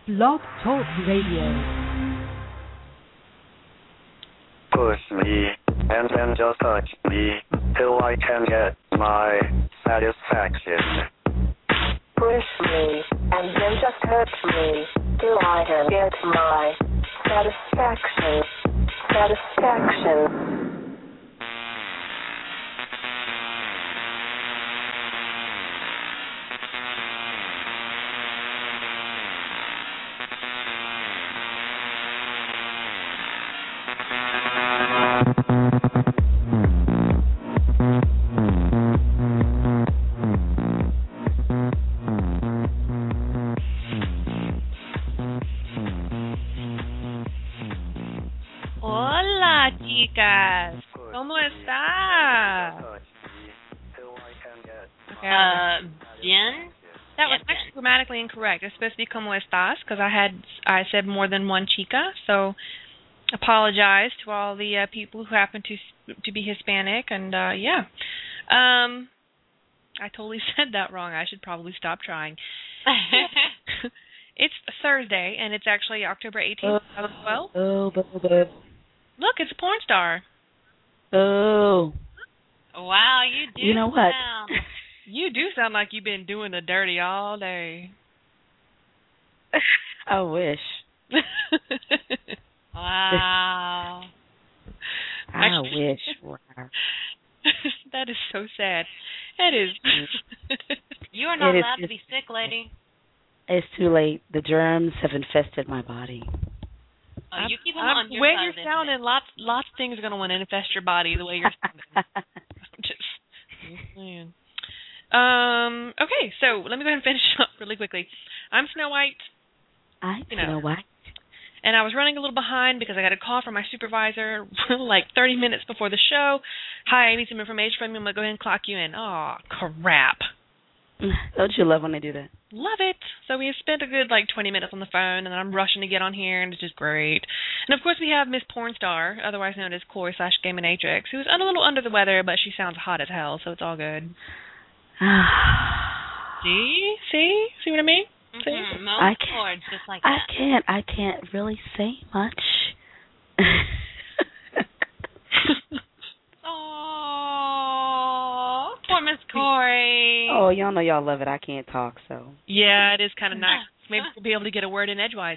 Blog Talk Radio. Push me, and then just touch me, till I can get my satisfaction. Push me, and then just touch me, till I can get my satisfaction. Satisfaction. Hola, chicas. ¿Cómo está? Bien. That was actually grammatically incorrect. It's supposed to be como estás because I said more than one chica. So apologize to all the people who happen to be Hispanic and yeah. I totally said that wrong. I should probably stop trying. It's Thursday and it's actually October 18th, 2012. Look, it's a porn star. Oh. Wow, you do. You know what? You do sound like you've been doing the dirty all day. I wish. Wow. I wish. Wow. That is so sad. It is. You are not allowed to be sick, lady. It's too late. The germs have infested my body. Oh, you keep them on your way side you're of the sounding, lots of things are going to want to infest your body the way you're sounding. I'm just saying. Okay, so let me go ahead and finish up really quickly. I'm Snow White. I'm Snow White. And I was running a little behind because I got a call from my supervisor like 30 minutes before the show. Hi, I need some information from you. I'm going to go ahead and clock you in. Oh, crap. Don't you love when they do that? Love it. So we spent a good 20 minutes on the phone, and then I'm rushing to get on here, and it's just great. And of course we have Miss Pornstar, otherwise known as Coy/Gaminatrix, who's a little under the weather, but she sounds hot as hell, so it's all good. See what I mean? Mm-hmm. I can't. Just like that. I can't really say much. Oh, poor Miss Corey. Oh, y'all know y'all love it. I can't talk, so. Yeah, it is kind of nice. Maybe we'll be able to get a word in edgewise.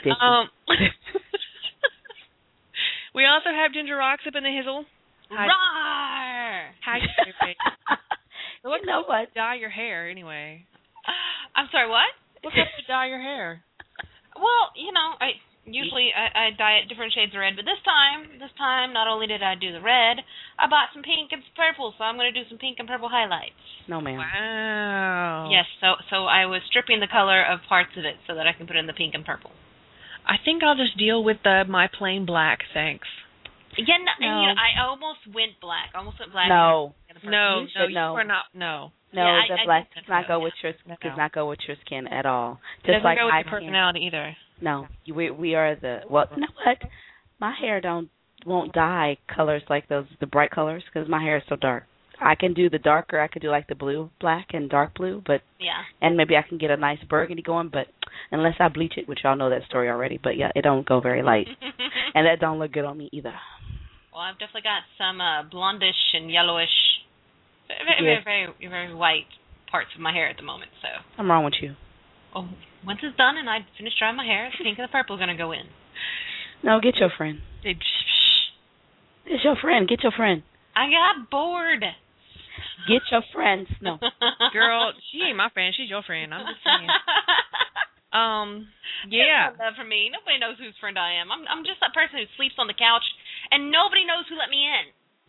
We also have Ginger Rocks up in the hizzle. Rawr! How you doing? You know what? Dye your hair, anyway. I'm sorry, what? What's up to dye your hair? Well, I usually dye it different shades of red, but this time, not only did I do the red, I bought some pink and some purple, so I'm going to do some pink and purple highlights. No, ma'am. Wow. Yes, so I was stripping the color of parts of it so that I can put in the pink and purple. I think I'll just deal with my plain black, thanks. Yeah, no. I almost went black. No. You are not. No. No, yeah, the black does not go with your skin at all. Just it doesn't like go with I your personality either. No, we are the you know what? My hair won't dye colors like those, the bright colors, because my hair is so dark. I can do the darker. I could do like the blue, black, and dark blue, but yeah. And maybe I can get a nice burgundy going, but unless I bleach it, which y'all know that story already. But yeah, it don't go very light, and that don't look good on me either. Well, I've definitely got some blondish and yellowish, very white parts of my hair at the moment. So I'm wrong with you. Oh, once it's done and I finish drying my hair, the pink and the purple are going to go in. No, get your friend. It's your friend. Get your friend. I got bored. Get your friends. No. Girl, she ain't my friend. She's your friend. I'm just saying. Yeah. That's not love for me. Nobody knows whose friend I am. I'm just that person who sleeps on the couch and nobody knows who let me in.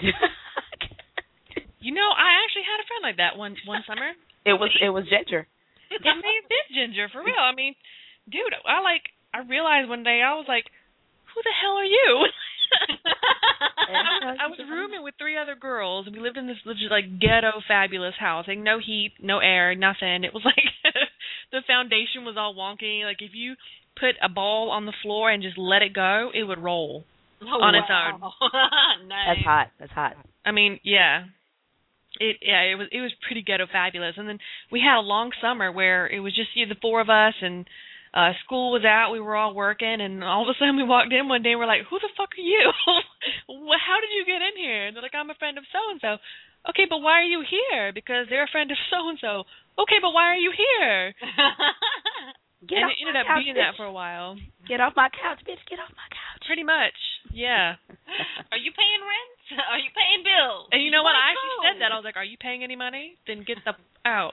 I actually had a friend like that one summer. It was Ginger. It is Ginger, for real. I mean, dude, I realized one day, I was like, who the hell are you? I was rooming with 3 other girls, and we lived in this ghetto fabulous house. No heat, no air, nothing. It was the foundation was all wonky. If you put a ball on the floor and just let it go, it would roll on its own. Nice. That's hot. I mean, yeah. It was pretty ghetto fabulous. And then we had a long summer where it was just the 4 of us, and School was out, we were all working, and all of a sudden we walked in one day and we're like, who the fuck are you? How did you get in here? And they're like, I'm a friend of so-and-so. Okay, but why are you here? Because they're a friend of so-and-so. Okay, but why are you here? And it ended up being that for a while. Get off my couch, bitch. Get off my couch. Pretty much, yeah. Are you paying rent? Are you paying bills? And you know what? I actually said that. I was like, are you paying any money? Then get the out.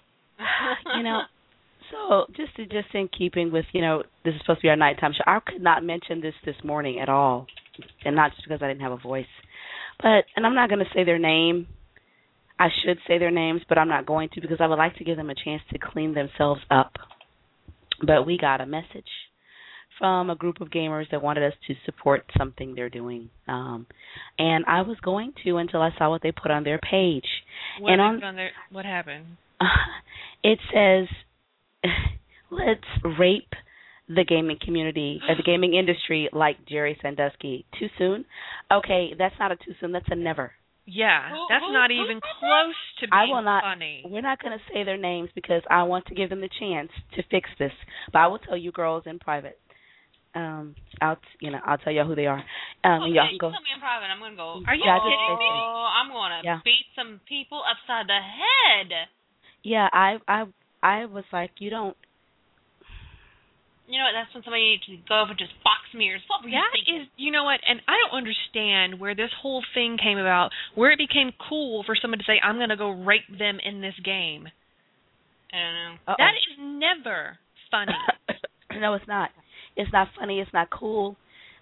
So just in keeping with, this is supposed to be our nighttime show. I could not mention this morning at all, and not just because I didn't have a voice. And I'm not going to say their name. I should say their names, but I'm not going to because I would like to give them a chance to clean themselves up. But we got a message from a group of gamers that wanted us to support something they're doing. And I was going to until I saw what they put on their page. What happened? It says, let's rape the gaming community, or the gaming industry like Jerry Sandusky. Too soon? Okay, that's not a too soon. That's a never. Yeah, that's not even close to being funny. We're not going to say their names because I want to give them the chance to fix this. But I will tell you girls in private. I'll tell y'all who they are. Okay, y'all can you go. tell me in private. I'm going to go. Are you kidding me? I'm going to beat some people upside the head. Yeah, I was like, you don't. You know what? That's when somebody needs to go over and just box mirrors. What were you thinking? You know what? And I don't understand where this whole thing came about, where it became cool for someone to say, I'm going to go rape them in this game. I don't know. Uh-oh. That is never funny. No, it's not. It's not funny. It's not cool.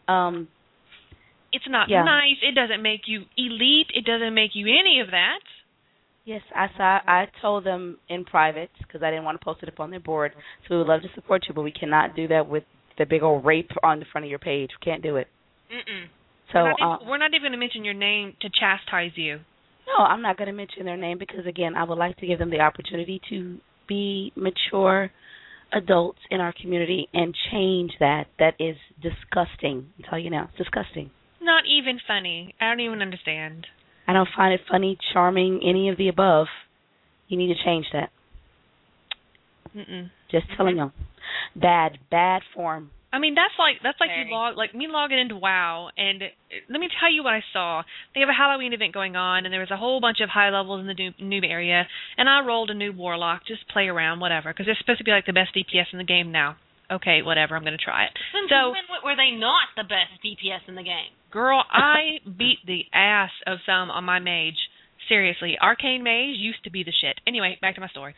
It's not nice. It doesn't make you elite. It doesn't make you any of that. Yes, I told them in private because I didn't want to post it up on their board. So we would love to support you, but we cannot do that with the big old rape on the front of your page. We can't do it. Mm-mm. So we're not even going to mention your name to chastise you. No, I'm not going to mention their name because, again, I would like to give them the opportunity to be mature adults in our community and change that. That is disgusting. I'll tell you now, it's disgusting. Not even funny. I don't even understand. I don't find it funny, charming, any of the above. You need to change that. Mm-mm. Just telling them. Bad form. I mean, that's like me logging into WoW, and let me tell you what I saw. They have a Halloween event going on, and there was a whole bunch of high levels in the noob area, and I rolled a noob warlock, just play around, whatever, because they're supposed to be like the best DPS in the game now. Okay, whatever, I'm going to try it. So when were they not the best DPS in the game? Girl, I beat the ass of some on my mage. Seriously, Arcane Mage used to be the shit. Anyway, back to my story.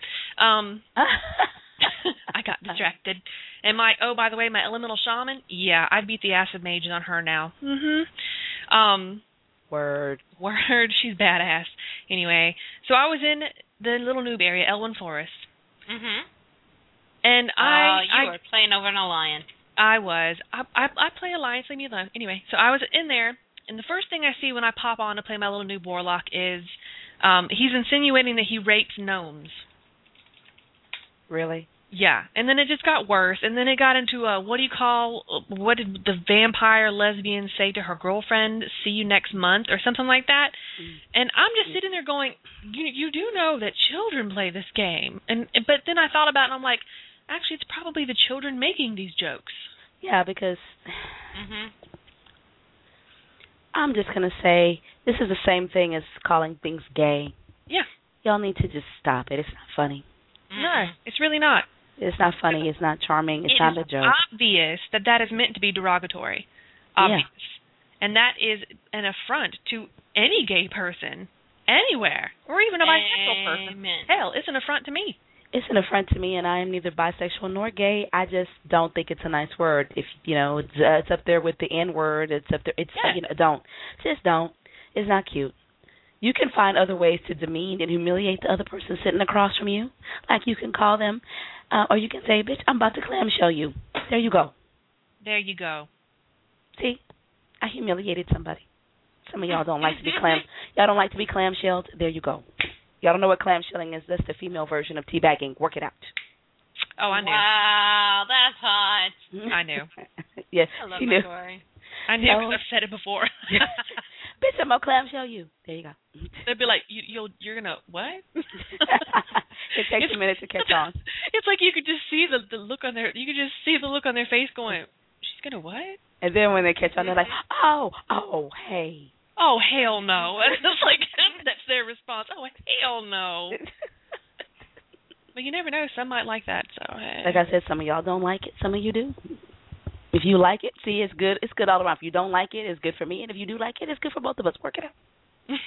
I got distracted. And by the way, my Elemental Shaman, yeah, I beat the ass of mages on her now. Mm-hmm. Word, she's badass. Anyway, so I was in the little noob area, Elwyn Forest. Mm-hmm. And you were playing over an alliance. I was. I play Alliance, leave me alone. Anyway, so I was in there, and the first thing I see when I pop on to play my little noob warlock is he's insinuating that he rapes gnomes. Really? Yeah, and then it just got worse, and then it got into what did the vampire lesbian say to her girlfriend, see you next month, or something like that. And I'm just sitting there going, you do know that children play this game. But then I thought about it, and I'm like, actually, it's probably the children making these jokes. Yeah, because I'm just going to say this is the same thing as calling things gay. Yeah. Y'all need to just stop it. It's not funny. No, it's really not. It's not funny. It's not charming. It's not a joke. It's obvious that is meant to be derogatory. Obvious. Yeah. And that is an affront to any gay person anywhere, or even a bisexual person. Hell, it's an affront to me. It's an affront to me, and I am neither bisexual nor gay. I just don't think it's a nice word. If it's up there with the N word. It's up there. It's don't. Just don't. It's not cute. You can find other ways to demean and humiliate the other person sitting across from you. Like you can call them, or you can say, bitch, I'm about to clamshell you. There you go. There you go. See, I humiliated somebody. Some of y'all don't like to be Y'all don't like to be clamshelled. There you go. Y'all don't know what clamshelling is. That's the female version of teabagging. Work it out. Oh, I knew. Wow, that's hot. I knew. Yes, I love she my knew. story. I knew because I've said it before. Bitch, I'm gonna clamshell you. There you go. They'd be like, you're gonna what? It takes a minute to catch on. It's like you could just see the look on their face going, she's gonna what? And then when they catch on, they're like, oh, hey. Oh, hell no. It's like, that's their response. Oh, hell no. But you never know. Some might like that. So hey. Like I said, some of y'all don't like it. Some of you do. If you like it, see, it's good. It's good all around. If you don't like it, it's good for me. And if you do like it, it's good for both of us. Work it out.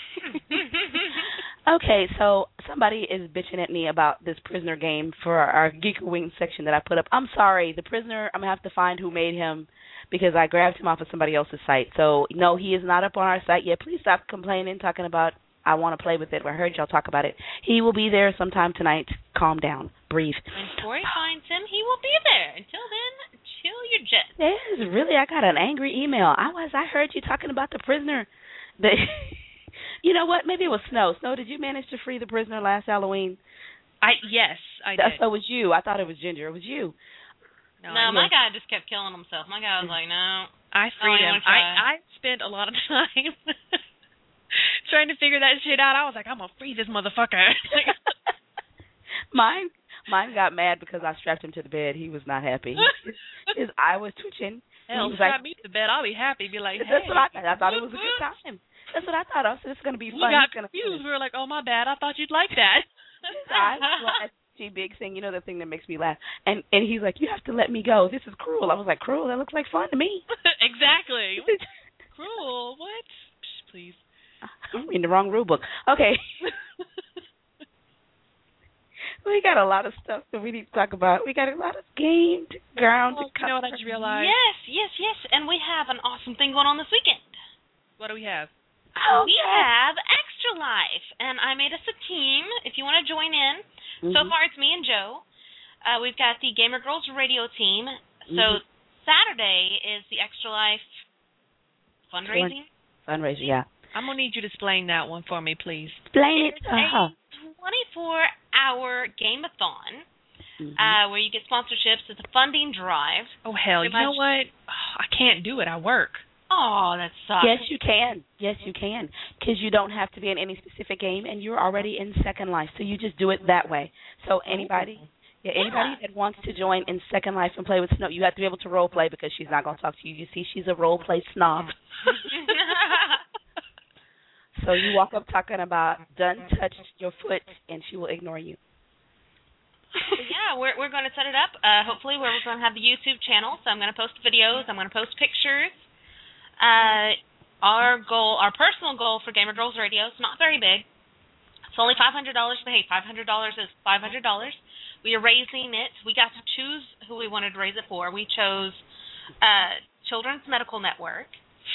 Okay, so somebody is bitching at me about this prisoner game for our Geek Wing section that I put up. I'm sorry. The prisoner, I'm going to have to find who made him because I grabbed him off of somebody else's site. So, no, he is not up on our site yet. Please stop complaining, talking about I want to play with it. I heard y'all talk about it. He will be there sometime tonight. Calm down. Breathe. When Corey finds him, he will be there. Until then, chill your jet. Yes, really, I got an angry email. I heard you talking about the prisoner. You know what? Maybe it was Snow. Snow, did you manage to free the prisoner last Halloween? Yes, I did. So it was you. I thought it was Ginger. It was you. No, my guy just kept killing himself. My guy was like, no. I freed him. I spent a lot of time trying to figure that shit out. I was like, I'm going to free this motherfucker. Mine got mad because I strapped him to the bed. He was not happy. His eye was twitching. Hell, strap me to the bed. I'll be happy. Be like, hey. That's what I thought. I thought it was a good time. That's what I thought. I said, it's going to be fun. We got confused. We were like, oh, my bad. I thought you'd like that. His eyes flashed. Big thing, you know, the thing that makes me laugh. And he's like, you have to let me go. This is cruel. I was like, cruel? That looks like fun to me. Exactly. Cruel? What? Psh, please. I'm reading the wrong rule book. Okay. We got a lot of stuff that we need to talk about. We got a lot of games, ground. You know what I just realized? Yes. And we have an awesome thing going on this weekend. What do we have? We have Extra Life. And I made us a team if you want to join in. Mm-hmm. So far, it's me and Joe. We've got the Gamer Girls Radio team. So Saturday is the Extra Life fundraising. Fundraising, yeah. I'm going to need you to explain that one for me, please. Explain it. It's a 24-hour game-a-thon where you get sponsorships. It's a funding drive. Oh, hell. You know what? Oh, I can't do it. I work. Oh, that sucks. Yes, you can. Yes, you can. Because you don't have to be in any specific game, and you're already in Second Life, so you just do it that way. So anybody that wants to join in Second Life and play with Snow, you have to be able to role play because she's not going to talk to you. You see, she's a role play snob. So you walk up talking about done touched your foot, and she will ignore you. Yeah, we're going to set it up. Hopefully, we're going to have the YouTube channel, so I'm going to post videos. I'm going to post pictures. Our personal goal for Gamer Girls Radio is not very big. It's only $500. But hey, $500 is $500. We are raising it. We got to choose who we wanted to raise it for. We chose Children's Medical Network.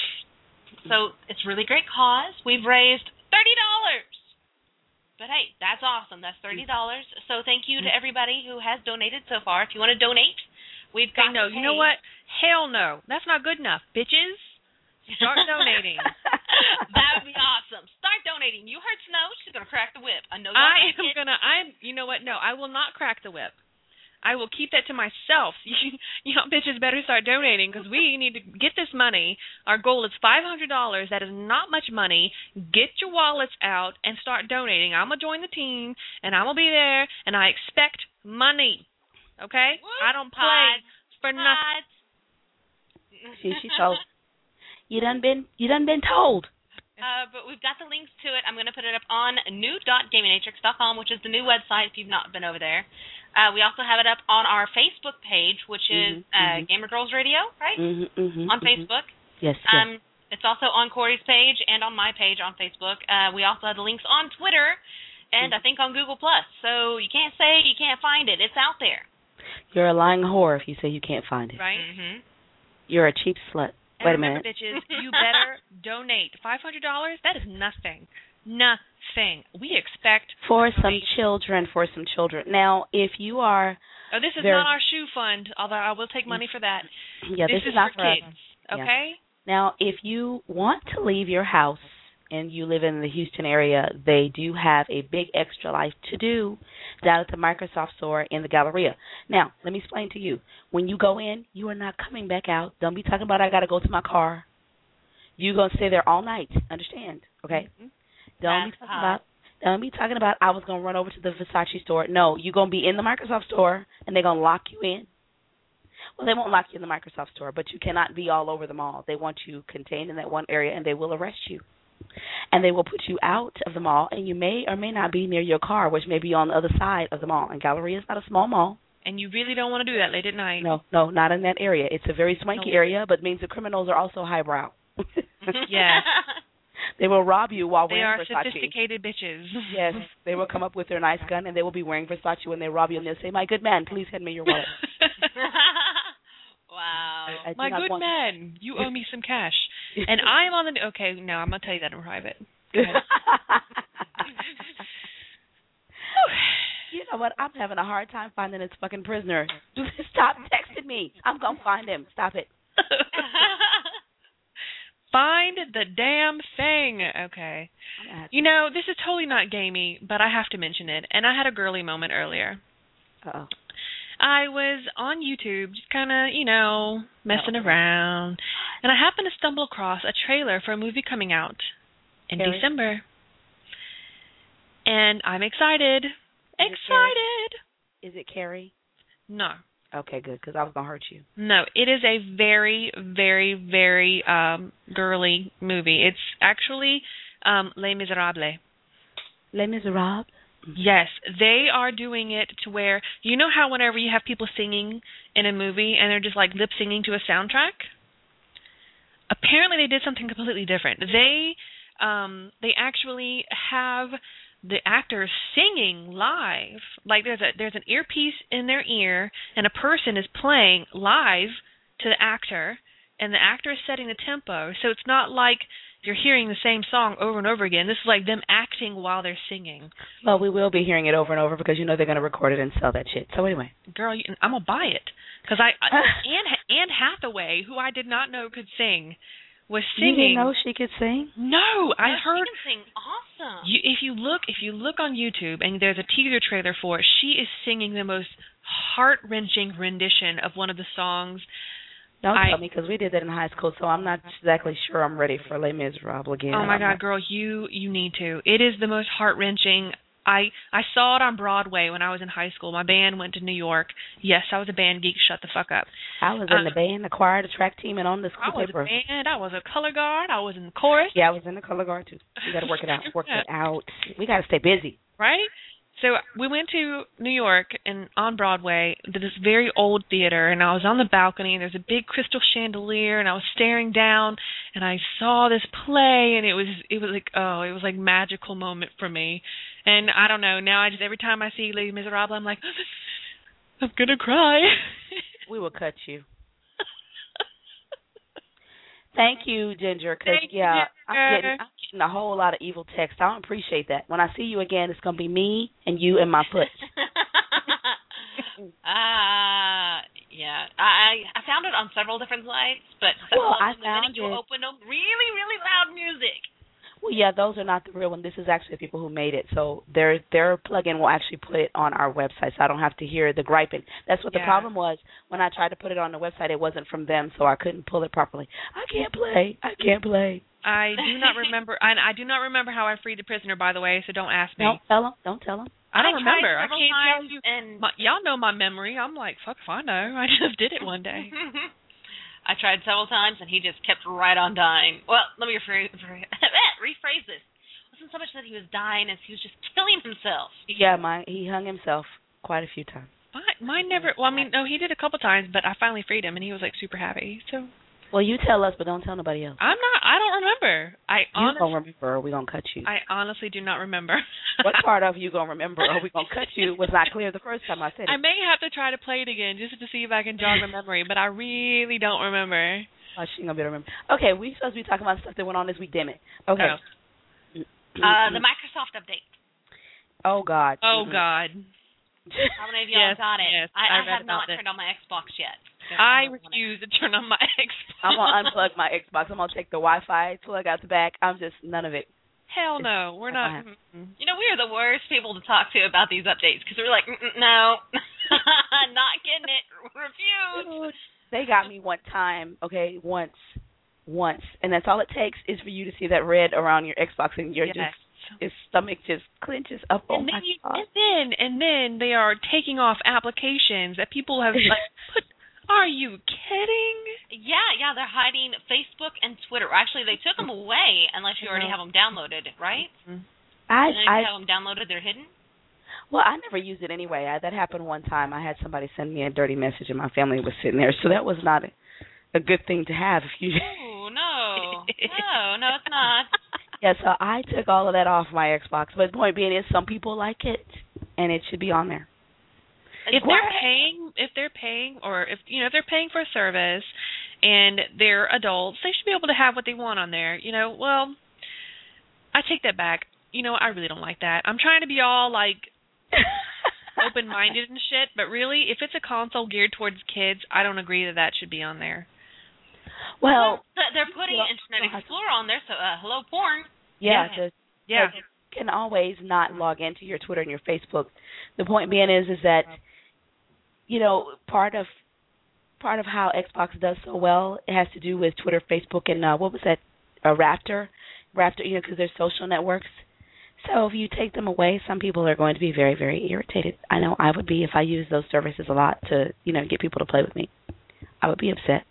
So it's a really great cause. We've raised $30. But hey, that's awesome. That's $30. So thank you to everybody who has donated so far. If you want to donate, we've got no. You know what? Hell no. That's not good enough, bitches. Start donating. That would be awesome. Start donating. You heard Snow. She's going to crack the whip. I know you know what? No, I will not crack the whip. I will keep that to myself. You bitches better start donating because we need to get this money. Our goal is $500. That is not much money. Get your wallets out and start donating. I'm going to join the team, and I'm going to be there, and I expect money. Okay? I don't play for nothing. She told. You done been told. But we've got the links to it. I'm going to put it up on new.gamingmatrix.com, which is the new website if you've not been over there. We also have it up on our Facebook page, which is Gamer Girls Radio, right? On Facebook. Yes. It's also on Corey's page and on my page on Facebook. We also have the links on Twitter and I think on Google+. So you can't say you can't find it. It's out there. You're a lying whore if you say you can't find it. Right? You're a cheap slut. And wait a remember, minute. bitches, you better donate. $500, that is nothing. Nothing. We expect for some children. Now, if you are... Oh, this is not our shoe fund, although I will take money for that. Yeah, this is not for kids, okay? Yeah. Now, if you want to leave your house and you live in the Houston area, they do have a big Extra Life to do down at the Microsoft store in the Galleria. Now, let me explain to you. When you go in, you are not coming back out. Don't be talking about I got to go to my car. You gonna stay there all night. Understand? Okay. Mhm. Don't be talking about I was gonna run over to the Versace store. No, you're gonna be in the Microsoft store and they're gonna lock you in. Well, they won't lock you in the Microsoft store, but you cannot be all over the mall. They want you contained in that one area, and they will arrest you. And they will put you out of the mall, and you may or may not be near your car, which may be on the other side of the mall. And Galleria is not a small mall. And you really don't want to do that late at night. No, not in that area. It's a very swanky area, but means the criminals are also highbrow. Yes. They will rob you while They wearing are Versace. sophisticated bitches. Yes, they will come up with their nice gun, and they will be wearing Versace when they rob you, and they'll say, "My good man, please hand me your wallet." Wow. I do My not good want- man, you owe me some cash. And I am on the... Okay, no, I'm going to tell you that in private. You know what? I'm having a hard time finding this fucking prisoner. Stop texting me. I'm going to find him. Stop it. Find the damn thing. Okay. You know, this is totally not gamey, but I have to mention it. And I had a girly moment earlier. Uh-oh. I was on YouTube just kind of, messing around. And I happened to stumble across a trailer for a movie coming out in December. And I'm excited. Is it Carrie? No. Okay, good, because I was going to hurt you. No, it is a very, very, very girly movie. It's actually Les Miserables. Les Miserables? Yes, they are doing it to where, you know how whenever you have people singing in a movie and they're just like lip singing to a soundtrack? Apparently they did something completely different. They actually have the actors singing live. Like there's an earpiece in their ear and a person is playing live to the actor and the actor is setting the tempo. So it's not like you're hearing the same song over and over again. This is like them acting while they're singing. Well, we will be hearing it over and over because they're going to record it and sell that shit. So anyway. Girl, I'm going to buy it. Because Anne Hathaway, who I did not know could sing, was singing. You didn't know she could sing? No, I heard. She can sing awesome. If you look on YouTube and there's a teaser trailer for it, she is singing the most heart-wrenching rendition of one of the songs. Don't tell me, because we did that in high school, so I'm not exactly sure I'm ready for Les Miserables again. Oh my God, girl, you need to. It is the most heart-wrenching. I saw it on Broadway when I was in high school. My band went to New York. Yes, I was a band geek. Shut the fuck up. I was in the band, the choir, the track team, and on the school paper. I was a band. I was a color guard. I was in the chorus. Yeah, I was in the color guard too. We got to work it out. We got to stay busy. Right? So we went to New York and on Broadway to this very old theater, and I was on the balcony, and there's a big crystal chandelier, and I was staring down, and I saw this play, and it was like magical moment for me. And I don't know, now every time I see Les Miserables, I'm like, I'm gonna cry. We will cut you. Thank you, Ginger, because I'm getting a whole lot of evil text. I don't appreciate that. When I see you again, it's going to be me and you and my foot. Yeah. I found it on several different sites, but I found you open them really, really loud music. Well, yeah, those are not the real one. This is actually the people who made it. So their plugin will actually put it on our website, so I don't have to hear the griping. That's what the problem was. When I tried to put it on the website, it wasn't from them, so I couldn't pull it properly. I can't play. I do not remember. I do not remember how I freed the prisoner, by the way, so don't ask me. Don't tell them. I don't remember. I can't tell you. Y'all know my memory. I'm like, fuck if I know. I just did it one day. I tried several times, and he just kept right on dying. Well, let me rephrase this. It wasn't so much that he was dying as he was just killing himself. Yeah, he hung himself quite a few times. Mine never. Well, I mean, no, he did a couple times, but I finally freed him, and he was like super happy. So. Well, you tell us, but don't tell nobody else. I don't remember. You don't remember, or we gonna cut you. I honestly do not remember. What part of you gonna remember, or we gonna cut you was not clear the first time I said it. I may have to try to play it again just to see if I can jog my memory, but I really don't remember. Oh, she ain't gonna be able to remember. Okay, we supposed to be talking about stuff that went on this week. Damn it. Okay. The Microsoft update. Oh God. Oh God. How many of y'all got it? Yes, I have not turned on my Xbox yet. I refuse to turn on my Xbox. I'm going to unplug my Xbox. I'm going to take the Wi-Fi plug out the back. None of it. Hell no. We're not. You know, we are the worst people to talk to about these updates because we're like, no, not getting it. Refuse. They got me one time, once. once, and that's all it takes is for you to see that red around your Xbox, and your stomach just clenches up. And then they are taking off applications that people have put. Are you kidding? Yeah, they're hiding Facebook and Twitter. Actually, they took them away unless you already have them downloaded, right? Mm-hmm. I have them downloaded, they're hidden? Well, I never used it anyway. That happened one time. I had somebody send me a dirty message, and my family was sitting there, so that was not a good thing to have. If you. Oh, no, it's not. Yeah, so I took all of that off my Xbox. But the point being is, some people like it, and it should be on there. If they're paying, or if they're paying for a service, and they're adults, they should be able to have what they want on there. Well, I take that back. I really don't like that. I'm trying to be all like open-minded and shit, but really, if it's a console geared towards kids, I don't agree that should be on there. Well, they're putting Internet Explorer on there, so hello porn. Yeah. You can always not log into your Twitter and your Facebook. The point being is that part of how Xbox does so well, it has to do with Twitter, Facebook, and what was that? Raptor, because they're social networks. So if you take them away, some people are going to be very, very irritated. I know I would be if I used those services a lot to, get people to play with me. I would be upset.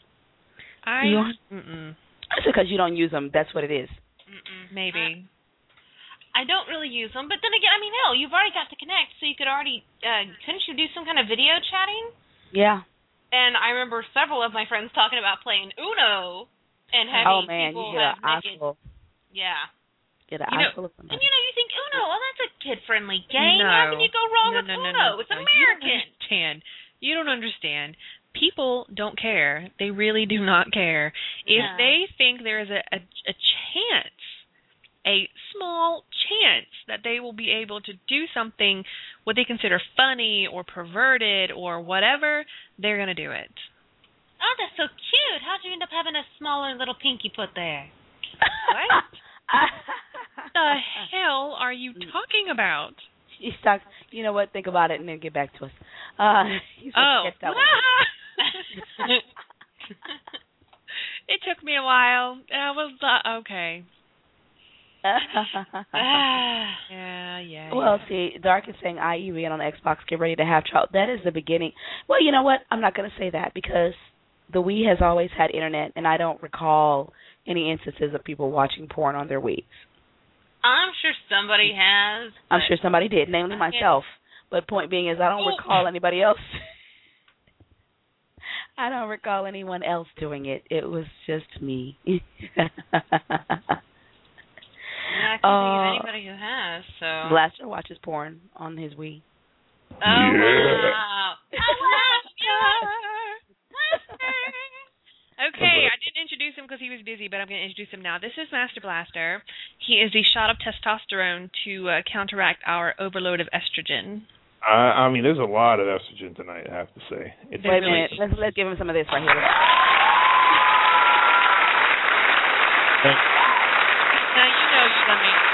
It's because you don't use them. That's what it is. Maybe. I don't really use them, but then again, hell, you've already got to connect, so you could already, couldn't you do some kind of video chatting? Yeah. And I remember several of my friends talking about playing Uno and having people have naked. Yeah. Get an eye full of somebody. And you think Uno, that's a kid-friendly game. How can you go wrong with Uno? It's American. You don't understand. People don't care. They really do not care. If they think there is a chance, a small chance that they will be able to do something what they consider funny or perverted or whatever, they're going to do it. Oh, that's so cute. How'd you end up having a smaller little pinky put there? What the hell are you talking about? She's stuck. You know what? Think about it and then get back to us. It took me a while. I was okay. Yeah. Well, see, Dark is saying IE being on the Xbox, get ready to have trouble. That is the beginning. Well, you know what? I'm not going to say that because the Wii has always had internet, and I don't recall any instances of people watching porn on their Wiis. I'm sure somebody has. I'm sure somebody did, namely myself. But point being is I don't recall anybody else. I don't recall anyone else doing it. It was just me. I can't think of anybody who has. So Blaster watches porn on his Wii. Oh, wow. Okay, I didn't introduce him because he was busy, but I'm going to introduce him now. This is Master Blaster. He is the shot of testosterone to counteract our overload of estrogen. There's a lot of estrogen tonight, I have to say. Wait a minute. Let's give him some of this right here. Now, you're going to make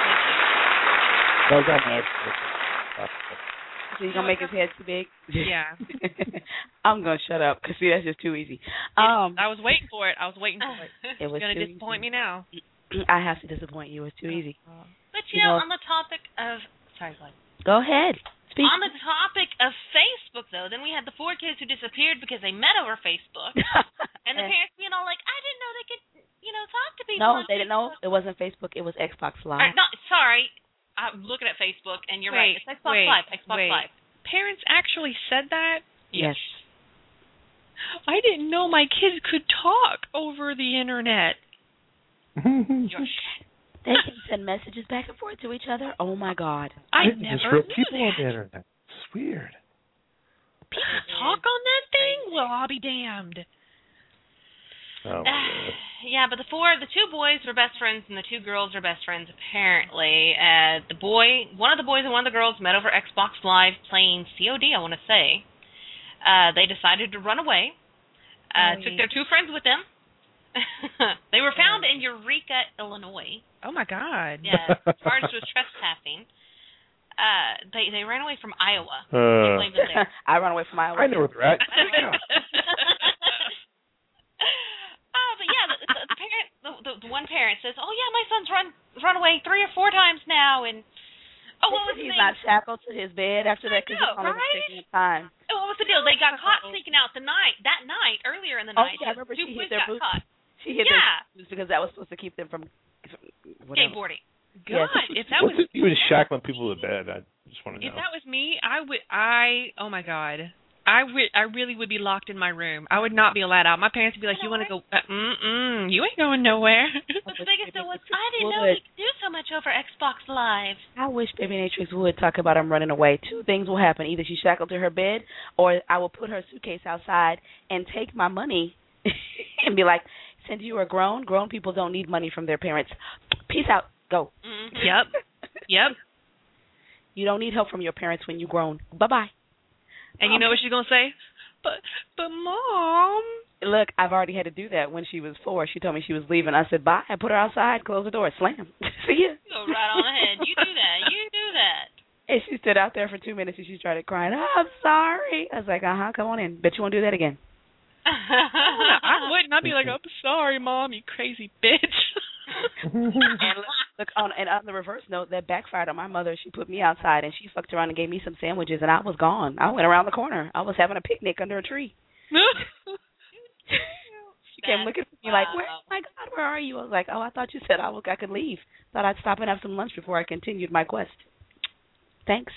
So you're going to make his head too big? Yeah. I'm going to shut up because, see, that's just too easy. I was waiting for it. It was going to disappoint me now. I have to disappoint you. It was too easy. But, on the topic of... Sorry, Glenn. Go ahead. Speak. On the topic of Facebook, though, then we had the 4 kids who disappeared because they met over Facebook. And the parents being all like, I didn't know they could, talk to people. No, they didn't know. It wasn't Facebook. It was Xbox Live. Sorry. I'm looking at Facebook, and you're right. It's Xbox Live. Live. Parents actually said that? Yes. I didn't know my kids could talk over the internet. They can send messages back and forth to each other. Oh, my God. I never knew people that. on the internet. It's weird. People talk on that thing? Well, I'll be damned. Oh, yeah, but the 2 boys were best friends and the 2 girls are best friends, apparently. One of the boys and one of the girls met over Xbox Live playing COD, I want to say. They decided to run away. Took their 2 friends with them. They were found in Eureka, Illinois. Oh, my God. Yeah, charged with trespassing. They ran away from Iowa. I ran away from Iowa. I know where they're at. But yeah, the one parent says, "Oh yeah, my son's run away 3 or 4 times now," and what was he's not shackled to his bed after that because it's only taking time. What was the deal? They got caught sneaking out that night, earlier in the night. Oh, yeah, I remember she hit their boots. Caught. She hit their boots because that was supposed to keep them from skateboarding. God, if that was he was shackling people to bed. I just want to know. If that was me, oh my God. I really would be locked in my room. I would not be allowed out. My parents would be like, "You want to go? You ain't going nowhere." But the biggest thing was, I didn't know he could do so much over Xbox Live. I wish Baby Natrix would talk about him running away. 2 things will happen: either she's shackled to her bed, or I will put her suitcase outside and take my money and be like, "Since you are grown people don't need money from their parents. Peace out. Go." Mm-hmm. Yep. You don't need help from your parents when you're grown. Bye-bye. And you know what she's going to say? But Mom. Look, I've already had to do that when she was 4. She told me she was leaving. I said, bye. I put her outside, closed the door, slam. See ya. Go right on ahead. You do that. And she stood out there for 2 minutes and she started crying, "Oh, I'm sorry." I was like, come on in. Bet you won't do that again. I wouldn't. I'd be like, "I'm sorry, Mom, you crazy bitch." And look, on the reverse note, that backfired on my mother. She put me outside and she fucked around and gave me some sandwiches and I was gone. I went around the corner. I was having a picnic under a tree. She came looking for me like, "Oh my God, where are you?" I was like, "Oh, I thought you said I could leave. Thought I'd stop and have some lunch before I continued my quest. Thanks."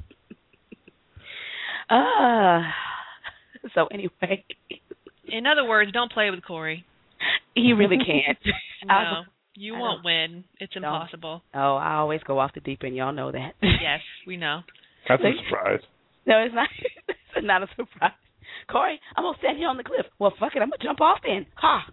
So anyway. In other words, don't play with Corey. He really can't. No, you won't win. It's impossible. Oh, I always go off the deep end. Y'all know that. Yes, we know. That's a surprise. No, it's not. It's not a surprise. Corey, I'm going to stand here on the cliff. Well, fuck it. I'm going to jump off then. Ha.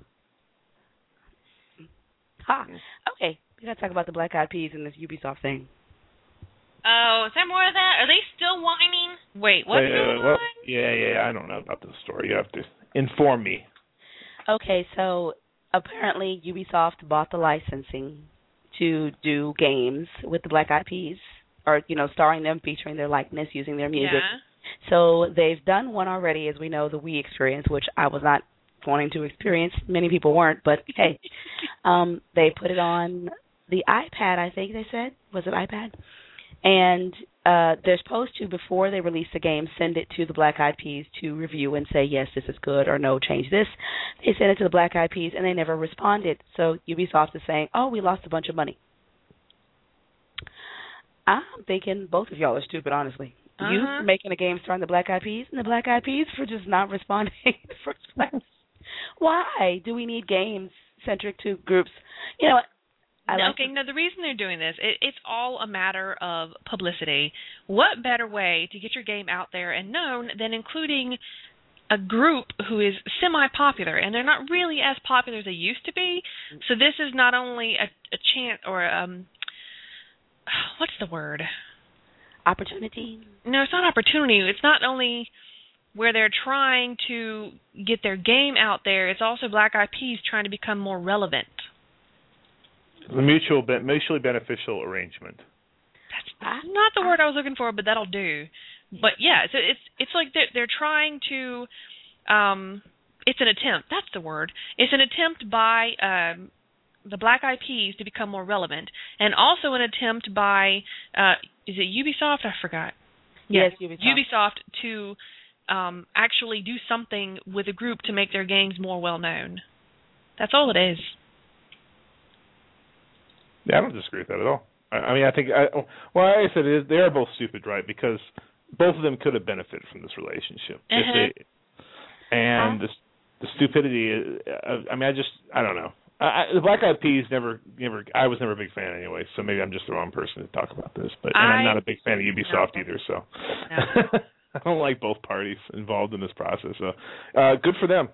Okay. We got to talk about the Black Eyed Peas and this Ubisoft thing. Oh, is there more of that? Are they still whining? Wait, what's going on? Yeah, I don't know about the story. You have to inform me. Okay, so apparently Ubisoft bought the licensing to do games with the Black Eyed Peas, or, starring them, featuring their likeness, using their music. Yeah. So they've done one already, as we know, the Wii experience, which I was not wanting to experience. Many people weren't, but hey. They put it on the iPad, I think they said. Was it iPad? And they're supposed to, before they release the game, send it to the Black Eyed Peas to review and say, yes, this is good, or no, change this. They sent it to the Black Eyed Peas, and they never responded. So Ubisoft is saying, oh, we lost a bunch of money. I'm thinking both of y'all are stupid, honestly. You for making a game starring the Black Eyed Peas, and the Black Eyed Peas for just not responding in the first place. Why do we need games centric to groups? You know what? The reason they're doing this, it's all a matter of publicity. What better way to get your game out there and known than including a group who is semi-popular, and they're not really as popular as they used to be. So this is not only a chance or what's the word? Opportunity? No, it's not opportunity. It's not only where they're trying to get their game out there, it's also Black Eyed Peas trying to become more relevant. The mutually beneficial arrangement. That's not the word I was looking for, but that'll do. But yeah, so it's like they're trying to. It's an attempt. That's the word. It's an attempt by the Black Eyed Peas to become more relevant, and also an attempt by is it Ubisoft? I forgot. Yes, Ubisoft. Ubisoft to actually do something with a group to make their games more well known. That's all it is. Yeah, I don't disagree with that at all. I think, I said they're both stupid, right? Because both of them could have benefited from this relationship. The stupidity, I don't know. The Black Eyed Peas I was never a big fan anyway, so maybe I'm just the wrong person to talk about this. And I'm not a big fan of Ubisoft either, so. No. I don't like both parties involved in this process, so good for them.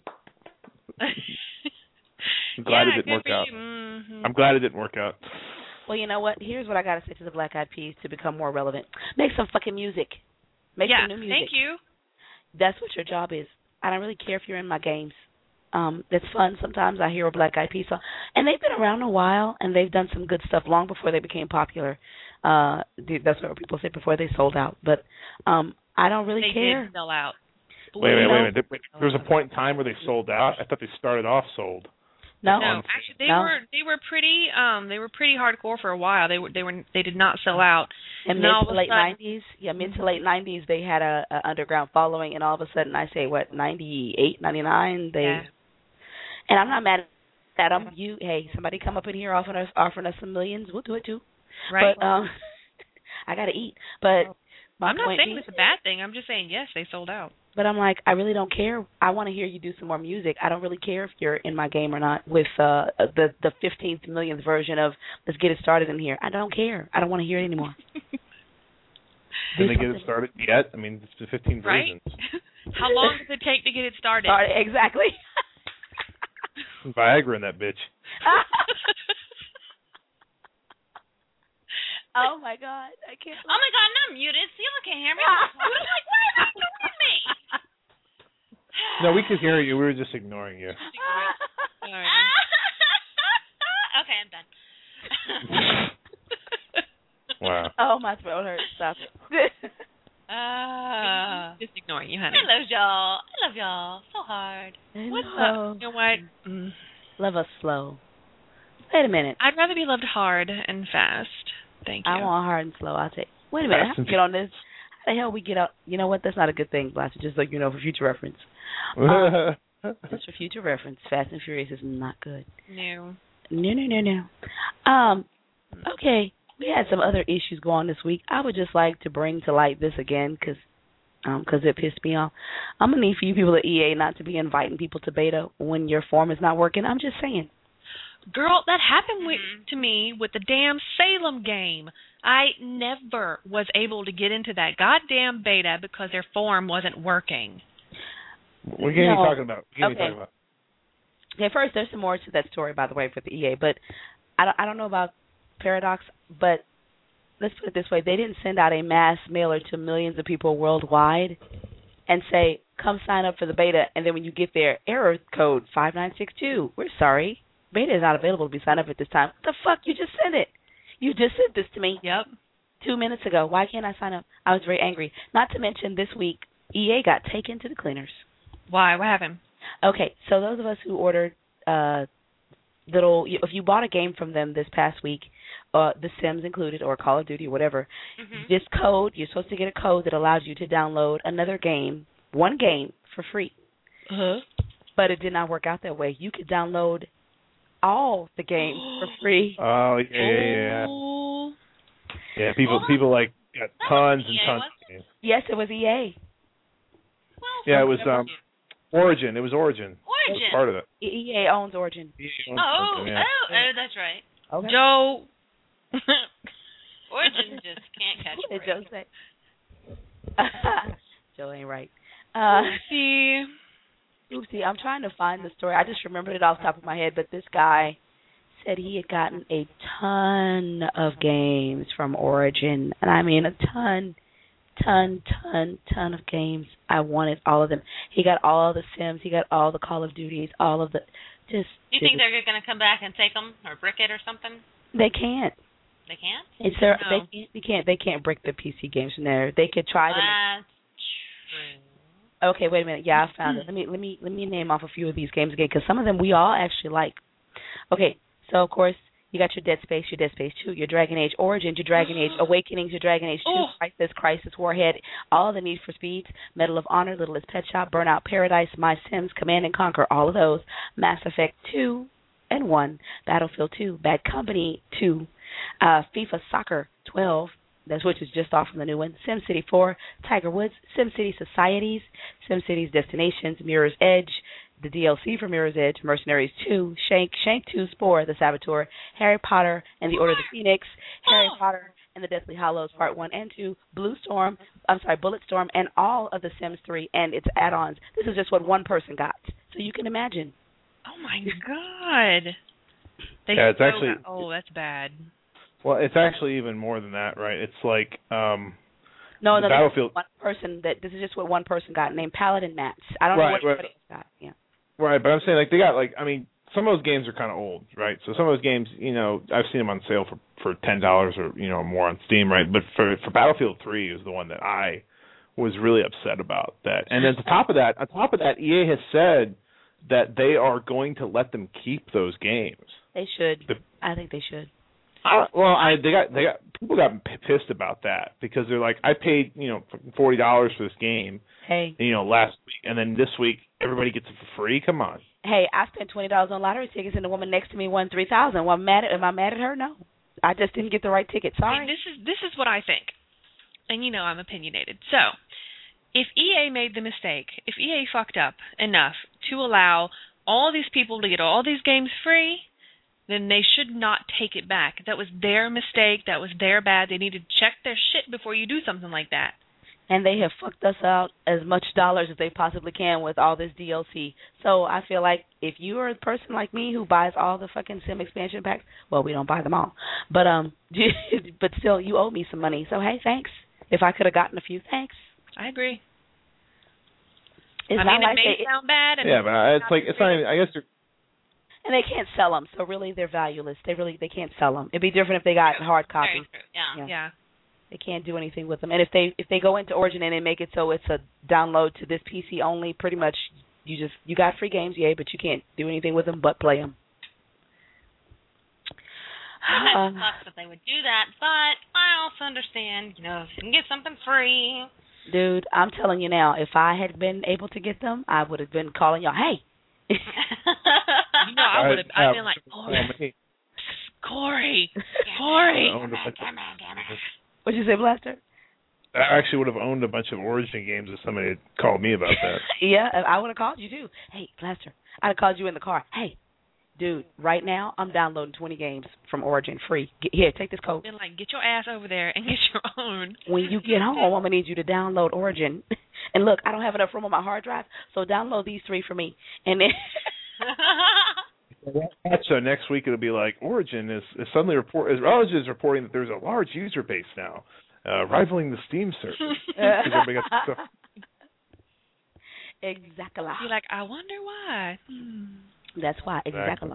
I'm glad it didn't work out. Mm-hmm. I'm glad it didn't work out. Well, you know what? Here's what I got to say to the Black Eyed Peas to become more relevant. Make some fucking music. Make some new music. Thank you. That's what your job is. I don't really care if you're in my games. It's fun. Sometimes I hear a Black Eyed Peas song. And they've been around a while, and they've done some good stuff long before they became popular. That's what people say, before they sold out. But I don't really care. They did sell out. Wait a minute. There was a point in time where they sold out? I thought they started off sold. No, actually they were pretty hardcore for a while. They did not sell out. In mid to late 90s, mid to late 90s, they had a underground following, and all of a sudden, I say 98, 99, and I'm not mad at that. Hey, somebody come up in here offering us some millions, we'll do it too. Right. But I gotta eat. But I'm not saying it's a bad thing. I'm just saying yes, they sold out. But I'm like, I really don't care. I want to hear you do some more music. I don't really care if you're in my game or not with the 15th millionth version of Let's Get It Started in here. I don't care. I don't want to hear it anymore. Did they get it started yet? I mean, it's the 15 versions. How long does it take to get it started? Exactly. Viagra in that bitch. Oh my God, I can't. Oh my God, I'm muted. See, you can't hear me. I'm like, why are you doing me? No, we could hear you. We were just ignoring you. Sorry. Okay, I'm done. Wow. Oh, my throat hurts. Stop it. Just ignoring you, honey. I love y'all so hard. What's up? You know what? Love us slow. Wait a minute. I'd rather be loved hard and fast. Thank you. I want hard and slow. I'll take. Wait a minute. How do we get on this? How the hell we get out? You know what? That's not a good thing, Blasted. Just like, for future reference. Just for future reference. Fast and Furious is not good. No. Okay. We had some other issues go on this week. I would just like to bring to light this again because it pissed me off. I'm going to need for you people at EA not to be inviting people to beta when your form is not working. I'm just saying. Girl, that happened to me with the damn Salem game. I never was able to get into that goddamn beta because their form wasn't working. What game are you talking about? Okay, first, there's some more to that story, by the way, for the EA. But I don't know about Paradox, but let's put it this way. They didn't send out a mass mailer to millions of people worldwide and say, come sign up for the beta, and then when you get there, error code 5962. We're sorry. Beta is not available to be signed up at this time. What the fuck? You just sent it. You just sent this to me. Yep. 2 minutes ago. Why can't I sign up? I was very angry. Not to mention this week, EA got taken to the cleaners. Why? What happened? Okay, so those of us who ordered if you bought a game from them this past week, The Sims included or Call of Duty or whatever, this code, you're supposed to get a code that allows you to download another game, one game, for free. But it did not work out that way. You could download all the games for free. Oh, yeah. Yeah, people like got tons and tons of games. Yes, it was EA. Yeah, it was Origin. It was Origin. That was part of it. EA owns Origin. That's right. Okay. Joe. Origin just can't catch a break. Joe say? Joe ain't right. Oopsie, I'm trying to find the story. I just remembered it off the top of my head, but this guy said he had gotten a ton of games from Origin, and I mean a ton of games. I wanted all of them. He got all the Sims. He got all the Call of Duties, all of the Do you think they're going to come back and take them or brick it or something? They can't. They can't? It's their, no. They can't brick the PC games from there. They could try to. That's true. Okay, wait a minute. Yeah, I found it. Let me name off a few of these games again because some of them we all actually like. Okay, so of course you got your Dead Space 2, your Dragon Age Origins, your Dragon Age Awakenings, your Dragon Age 2, Crisis, Warhead, all the Need for Speeds, Medal of Honor, Littlest Pet Shop, Burnout Paradise, My Sims, Command & Conquer, all of those, Mass Effect 2 and 1, Battlefield 2, Bad Company 2, FIFA Soccer 12, which is just off from the new one, SimCity 4, Tiger Woods, SimCity Societies, SimCity's Destinations, Mirror's Edge, the DLC for Mirror's Edge, Mercenaries 2, Shank 2, Spore, The Saboteur, Harry Potter and the Order of the Phoenix, Harry Potter and the Deathly Hallows Part 1 and 2, Bulletstorm, and all of the Sims 3 and its add-ons. This is just what one person got. So you can imagine. Oh, my God. It's actually... Oh, that's bad. Well, it's actually even more than that, right? It's like... No, Battlefield. One person this is just what one person got, named Paladin Mats. I don't know what anybody else got. Yeah. Right, but I'm saying they got some of those games are kind of old, right? So some of those games, I've seen them on sale for $10 or more on Steam, right? But for Battlefield 3 is the one that I was really upset about that. And then on top of that, EA has said that they are going to let them keep those games. They should. I think they should. People got pissed about that because they're like, I paid $40 for this game, last week, and then this week everybody gets it for free. Come on. Hey, I spent $20 on lottery tickets, and the woman next to me won $3,000. Well, am I mad at her? No, I just didn't get the right ticket. Sorry. This is what I think, and I'm opinionated. So, if EA made the mistake, if EA fucked up enough to allow all these people to get all these games free, then they should not take it back. That was their mistake. That was their bad. They need to check their shit before you do something like that. And they have fucked us out as much dollars as they possibly can with all this DLC. So I feel like if you are a person like me who buys all the fucking Sim expansion packs, well, we don't buy them all, but but still, you owe me some money. So hey, thanks. If I could have gotten a few, thanks. I agree. It may sound bad. But it's not even, I guess. And they can't sell them, so really they're valueless. They can't sell them. It'd be different if they got hard copies. Yeah. They can't do anything with them. And if they go into Origin and they make it so it's a download to this PC only, pretty much you got free games, but you can't do anything with them but play them. That sucks that they would do that, but I also understand, if you can get something free. Dude, I'm telling you now, if I had been able to get them, I would have been calling y'all, hey. I would have. I've been like, Corey. What'd you say, Blaster? I actually would have owned a bunch of Origin games if somebody had called me about that. Yeah, I would have called you too. Hey, Blaster, I'd have called you in the car. Hey, dude, right now I'm downloading 20 games from Origin free. Here, take this code. Been like, get your ass over there and get your own. When you get home, I'm gonna need you to download Origin. And look, I don't have enough room on my hard drive, so download these 3 for me. And then. So next week it'll be like Origin is suddenly Origin is reporting that there's a large user base now, rivaling the Steam server. Exactly. You're like, I wonder why. That's why. Exactly.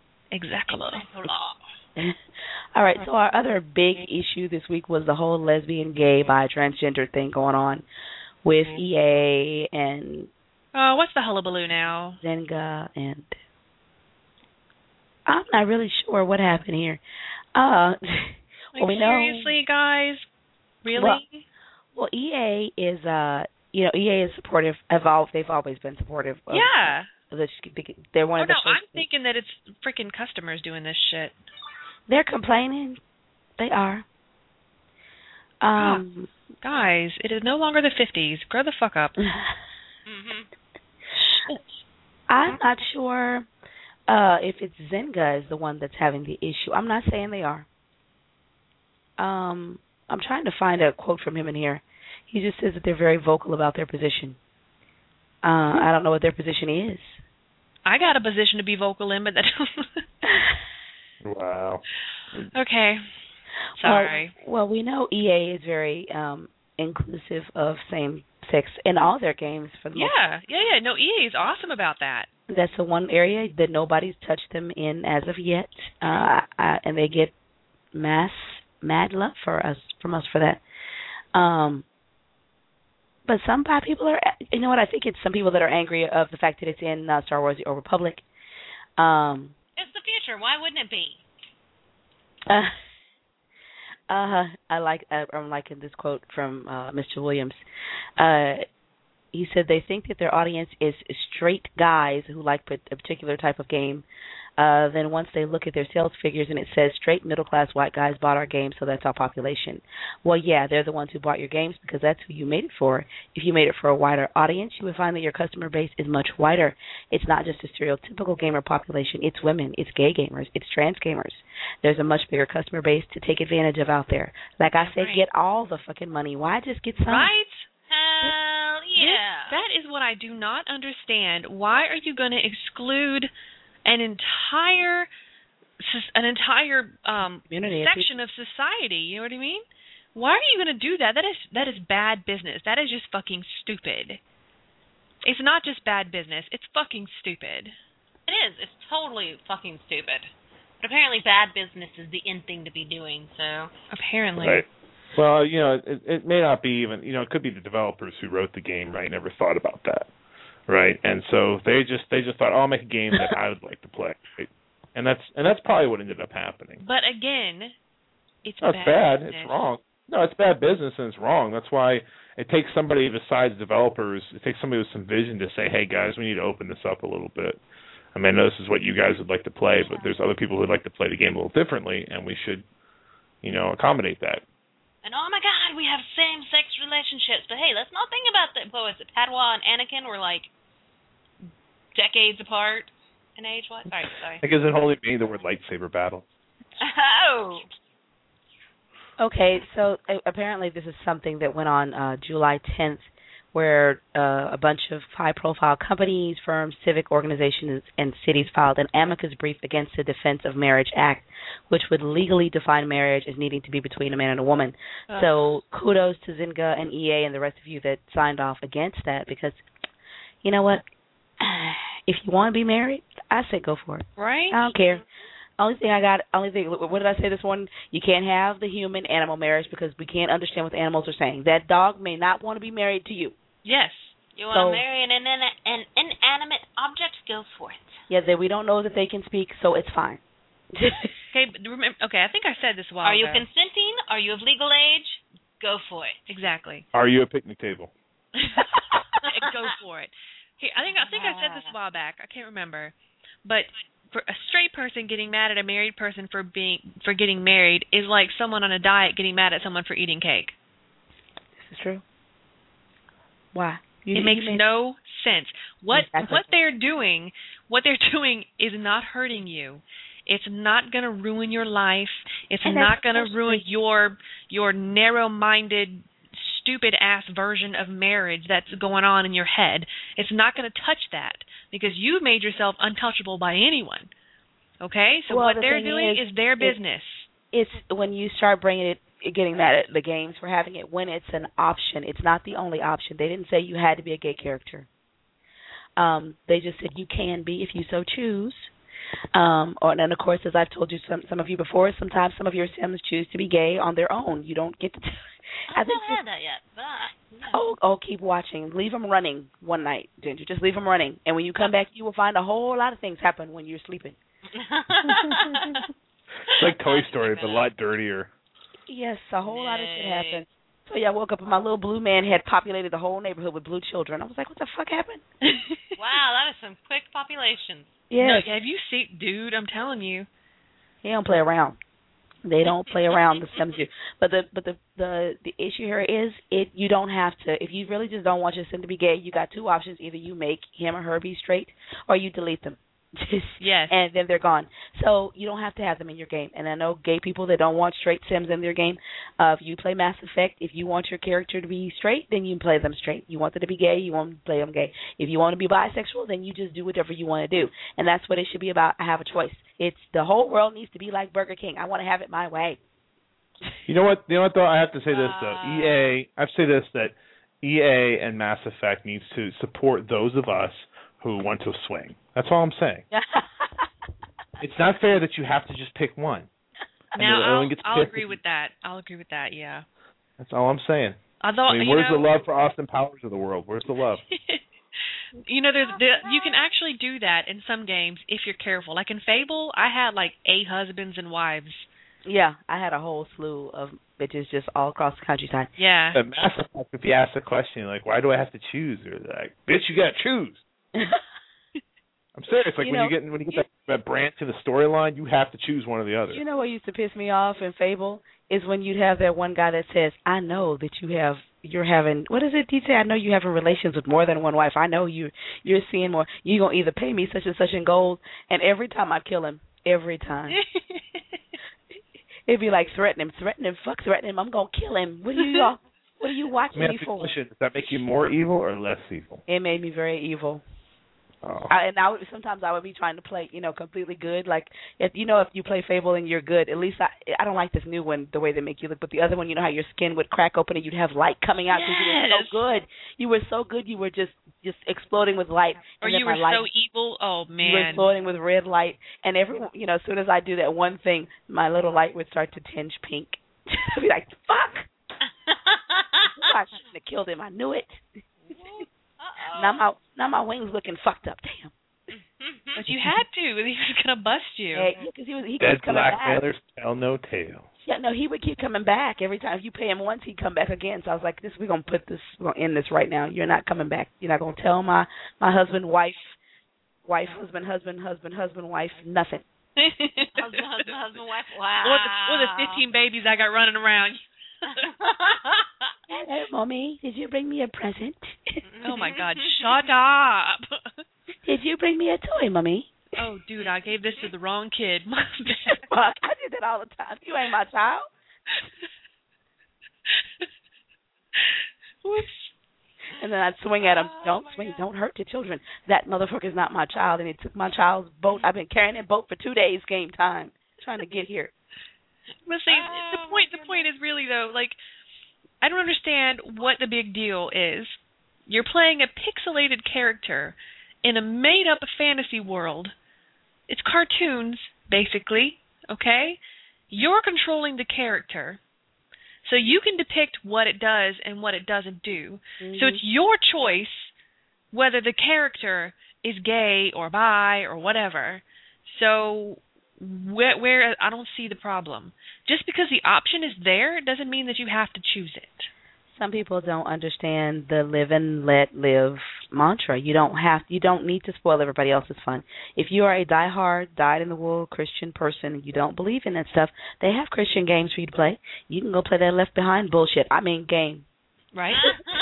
All right. So our other big issue this week was the whole lesbian, gay, bi, transgender thing going on with EA and. Oh, what's the hullabaloo now? Zynga and. I'm not really sure what happened here. Seriously, guys? Really? Well, EA is, EA is supportive. They've always been supportive. Yeah. They're one of the first. I'm thinking that it's freaking customers doing this shit. They're complaining. They are. Guys, it is no longer the 50s. Grow the fuck up. I'm not sure. If it's Zynga is the one that's having the issue. I'm not saying they are. I'm trying to find a quote from him in here. He just says that they're very vocal about their position. I don't know what their position is. I got a position to be vocal in, but that. Wow. Okay. Sorry. Well, we know EA is very inclusive of same-sex in all their games for the most part. Yeah. No, EA is awesome about that. That's the one area that nobody's touched them in as of yet, and they get mad love from us for that. But some people are, I think it's some people that are angry of the fact that it's in Star Wars: The Old Republic. It's the future. Why wouldn't it be? I'm liking this quote from Mr. Williams. He said they think that their audience is straight guys who like a particular type of game. Then once they look at their sales figures and it says straight middle-class white guys bought our game, so that's our population. Well, yeah, they're the ones who bought your games because that's who you made it for. If you made it for a wider audience, you would find that your customer base is much wider. It's not just a stereotypical gamer population. It's women. It's gay gamers. It's trans gamers. There's a much bigger customer base to take advantage of out there. Like I said, get all the fucking money. Why just get some? Right? Hell yeah. That is what I do not understand. Why are you going to exclude an entire section of society? You know what I mean? Why are you going to do that? That is bad business. That is just fucking stupid. It's not just bad business. It's fucking stupid. It is. It's totally fucking stupid. But apparently bad business is the in thing to be doing, so. Apparently. Right. Well, it may not be even, it could be the developers who wrote the game, right, never thought about that. right? And so they just thought, I'll make a game that I would like to play, right? And that's probably what ended up happening. But again, it's bad. It's wrong. No, it's bad business and it's wrong. That's why it takes somebody besides developers. It takes somebody with some vision to say, hey guys, we need to open this up a little bit. I mean, I know this is what you guys would like to play, but there's other people who would like to play the game a little differently, and we should, accommodate that. And oh my God, we have same-sex relationships, but hey, let's not think about that. What was it? Padua and Anakin were like decades apart in age. What? Sorry. I guess it only means the word lightsaber battle. Oh. Okay, so apparently this is something that went on July 10th, where a bunch of high-profile companies, firms, civic organizations, and cities filed an amicus brief against the Defense of Marriage Act, which would legally define marriage as needing to be between a man and a woman. So kudos to Zynga and EA and the rest of you that signed off against that, because you know what? If you want to be married, I say go for it. Right? I don't care. Only thing, what did I say this morning? You can't have the human-animal marriage because we can't understand what the animals are saying. That dog may not want to be married to you. Yes. You want to marry an inanimate object? Go for it. Yeah, we don't know that they can speak, so it's fine. Okay, I think I said this a while ago. Are you ago. consenting? Are you of legal age? Go for it. Exactly. Are you a picnic table? Go for it. Hey, I think I said this a while back. I can't remember. But for a straight person getting mad at a married person for getting married is like someone on a diet getting mad at someone for eating cake. This is true. Why? It makes no sense. What they're doing is not hurting you. It's not going to ruin your life. It's not going to ruin your narrow-minded, stupid-ass version of marriage that's going on in your head. It's not going to touch that because you've made yourself untouchable by anyone. Okay? So what they're doing is their business. It's when you start bringing it, getting mad at the games for having it when it's an option. It's not the only option. They didn't say you had to be a gay character. They just said you can be if you so choose. And of course, as I've told you, some of you before, sometimes some of your Sims choose to be gay on their own. You don't get to. I haven't had that yet. But, Oh, keep watching. Leave them running one night, Ginger. Just leave them running, and when you come back, you will find a whole lot of things happen when you're sleeping. It's like Toy Story, but a lot dirtier. Yes, a whole lot of shit happened. So yeah, I woke up and my little blue man had populated the whole neighborhood with blue children. I was like, what the fuck happened? Wow, that is some quick population. Yeah. No, have you seen, dude? I'm telling you, they don't play around. They don't play around. The Sims do. But the issue here is you don't have to. If you really just don't want your Sim to be gay, you got two options: either you make him or her be straight, or you delete them. Yes. And then they're gone. So you don't have to have them in your game. And I know gay people that don't want straight Sims in their game. If you play Mass Effect, if you want your character to be straight, then you play them straight. You want them to be gay, you want to play them gay. If you want to be bisexual, then you just do whatever you want to do. And that's what it should be about. I have a choice. It's the whole world needs to be like Burger King. I want to have it my way. You know what though? I have to say this though. I have to say this, that EA and Mass Effect needs to support those of us who want to swing. That's all I'm saying. It's not fair that you have to just pick one. Now, I'll agree with that. Yeah. That's all I'm saying. Although, where's the love for Austin Powers of the world? Where's the love? You can actually do that in some games if you're careful. Like in Fable, I had like 8 husbands and wives. Yeah, I had a whole slew of bitches just all across the countryside. Yeah. But Mass Effect, if you ask the question, like, why do I have to choose? They're like, bitch, you got to choose. I'm serious. Like when you get that branch in the storyline, you have to choose one or the other. You know what used to piss me off in Fable is when you'd have that one guy that says, "I know that you're having, what is it? He said, I know you're having relations with more than one wife. I know you're seeing more. You're gonna either pay me such and such in gold." And every time I'd kill him, every time. It'd be like threaten him, I'm gonna kill him. What are you watching me for? Does that make you more evil or less evil? It made me very evil. Oh. Sometimes I would be trying to play, completely good. Like if you play Fable and you're good, at least I don't like this new one, the way they make you look. But the other one, how your skin would crack open and you'd have light coming out because you were so good. You were so good. You were just exploding with light. Or you were so evil. Oh man. You were exploding with red light, and everyone, as soon as I do that one thing, my little light would start to tinge pink. I'd be like, fuck. I shouldn't have killed him. I knew it. Now my wings looking fucked up. Damn. But you had to. He was gonna bust you. Because he Dead kept coming back. blackmailers tell no tale. Yeah, no, he would keep coming back every time. If you pay him once, he'd come back again. So I was like, we're gonna end this right now. You're not coming back. You're not gonna tell my husband, wife, husband, wife, nothing. husband, wife. Wow. Or the 15 babies I got running around. Hello, Mommy. Did you bring me a present? Oh my God! Shut up. Did you bring me a toy, Mommy? Oh, dude, I gave this to the wrong kid. Fuck, I did that all the time. You ain't my child. And then I'd swing at him. Don't swing. Don't hurt the children. That motherfucker's not my child, and he took my child's boat. I've been carrying that boat for 2 days, game time, trying to get here. But see, the point is really, though, like, I don't understand what the big deal is. You're playing a pixelated character in a made-up fantasy world. It's cartoons, basically, okay? You're controlling the character, so you can depict what it does and what it doesn't do. Mm-hmm. So it's your choice whether the character is gay or bi or whatever. So where I don't see the problem. Just because the option is there doesn't mean that you have to choose it. Some people don't understand the live and let live mantra. You don't need to spoil everybody else's fun. If you are a diehard, dyed-in-the-wool Christian person and you don't believe in that stuff, they have Christian games for you to play. You can go play that Left Behind bullshit. I mean, game. Right?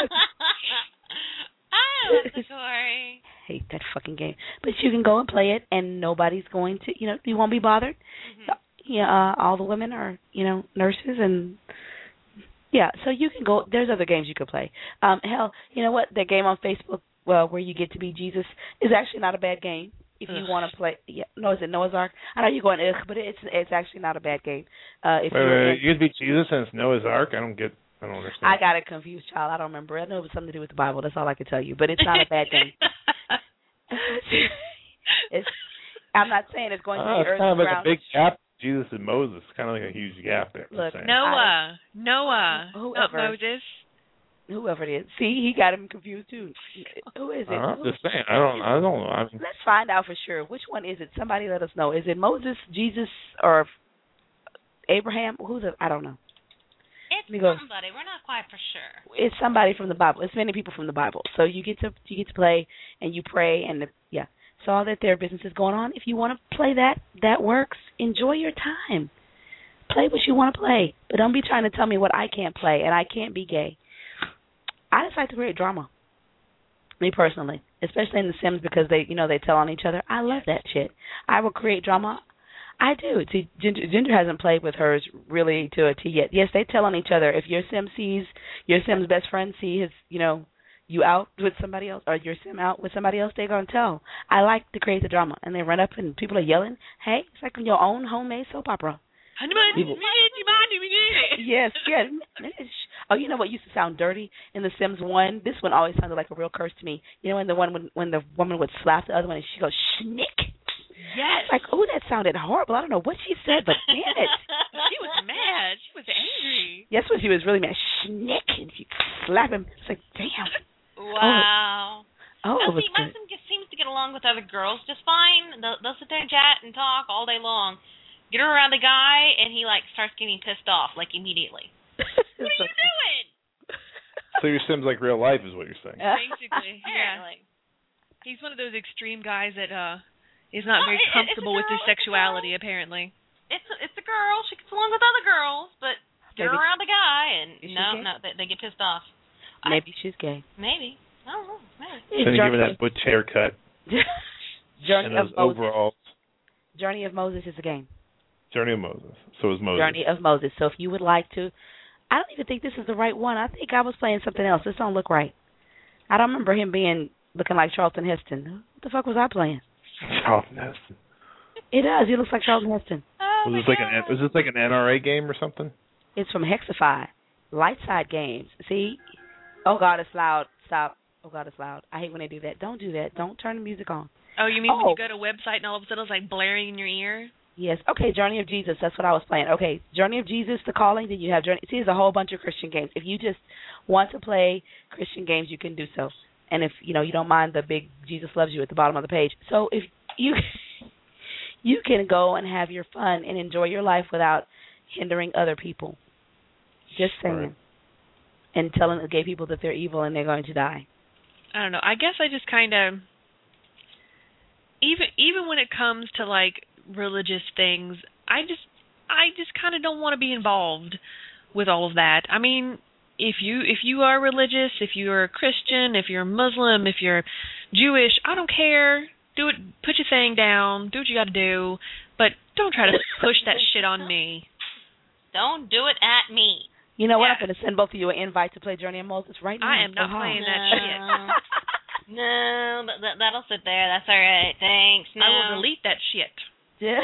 I love the story. Hate that fucking game. But you can go and play it, and nobody's going to, you won't be bothered. Mm-hmm. Yeah, all the women are, nurses and... Yeah, so you can go. There's other games you could play. Hell, you know what? That game on Facebook where you get to be Jesus is actually not a bad game if you want to play. Yeah, no, is it Noah's Ark? I know you're going but it's actually not a bad game. Wait, you could be Jesus and it's Noah's Ark? I don't understand. I got it confused, child. I don't remember. I know it was something to do with the Bible. That's all I can tell you. But it's not a bad game. I'm not saying it's going to be earth and ground. It's kind of like a big gap. Jesus and Moses, it's kind of like a huge gap there. Look, Noah, not Moses. Whoever it is. See, he got him confused too. Who is it? I'm just saying. I don't know. Let's find out for sure. Which one is it? Somebody let us know. Is it Moses, Jesus, or Abraham? Who's it? I don't know. It's somebody. We're not quite for sure. It's somebody from the Bible. It's many people from the Bible. So you get to play and you pray and yeah. So all that their business is going on. If you want to play that works. Enjoy your time. Play what you want to play, but don't be trying to tell me what I can't play and I can't be gay. I just like to create drama. Me personally, especially in The Sims because they tell on each other. I love that shit. I will create drama. I do. See, Ginger hasn't played with hers really to a T yet. Yes, they tell on each other. If your Sim sees your Sim's best friend see his, you out with somebody else or your Sim out with somebody else, they're going to tell. I like to create the drama. And they run up and people are yelling. Hey, it's like your own homemade soap opera. Yes. Oh, you know what used to sound dirty in The Sims 1? This one always sounded like a real curse to me. You know, in the one when the woman would slap the other one and she goes, schnick. Yes. Like, oh, that sounded horrible. I don't know what she said, but damn it. She was mad. She was angry. Yes, when she was really mad. Schnick. And she slap him. It's like, damn. Wow. My Sim just seems to get along with other girls just fine. They'll sit there and chat and talk all day long. Get her around the guy, and he, starts getting pissed off, immediately. What are you doing? So your Sim's like real life is what you're saying. Basically, yeah. He's one of those extreme guys that is not very comfortable with his sexuality, apparently. It's a girl. She gets along with other girls, but get her around the guy, and they get pissed off. Maybe she's gay. Maybe. I don't know. Maybe. Shouldn't give her that butch haircut. Journey of Moses. Overalls. Journey of Moses is a game. Journey of Moses. So is Moses. Journey of Moses. So if you would like to, I don't even think this is the right one. I think I was playing something else. This don't look right. I don't remember him looking like Charlton Heston. What the fuck was I playing? Charlton Heston. It does. He looks like Charlton Heston. Was this like an NRA game or something? It's from Hexify. Lightside Games. See? Oh, God, it's loud. Stop. Oh, God, it's loud. I hate when they do that. Don't do that. Don't turn the music on. Oh, you mean when you go to a website and all of a sudden it's blaring in your ear? Yes. Okay, Journey of Jesus. That's what I was playing. Okay, Journey of Jesus, The Calling. Then you have Journey. See, there's a whole bunch of Christian games. If you just want to play Christian games, you can do so. And if you don't mind the big Jesus loves you at the bottom of the page. So if you you can go and have your fun and enjoy your life without hindering other people. Just saying. Right. And telling the gay people that they're evil and they're going to die. I don't know. I guess I just kind of, even when it comes to like religious things, I just kind of don't want to be involved with all of that. I mean, if you are religious, if you are a Christian, if you're a Muslim, if you're Jewish, I don't care. Do it. Put your thing down. Do what you got to do, but don't try to push that shit on me. Don't do it at me. You know what? I'm going to send both of you an invite to play Journey of Moses right now. I am not playing that shit. No, that'll sit there. That's all right. Thanks. No. I will delete that shit. Yeah.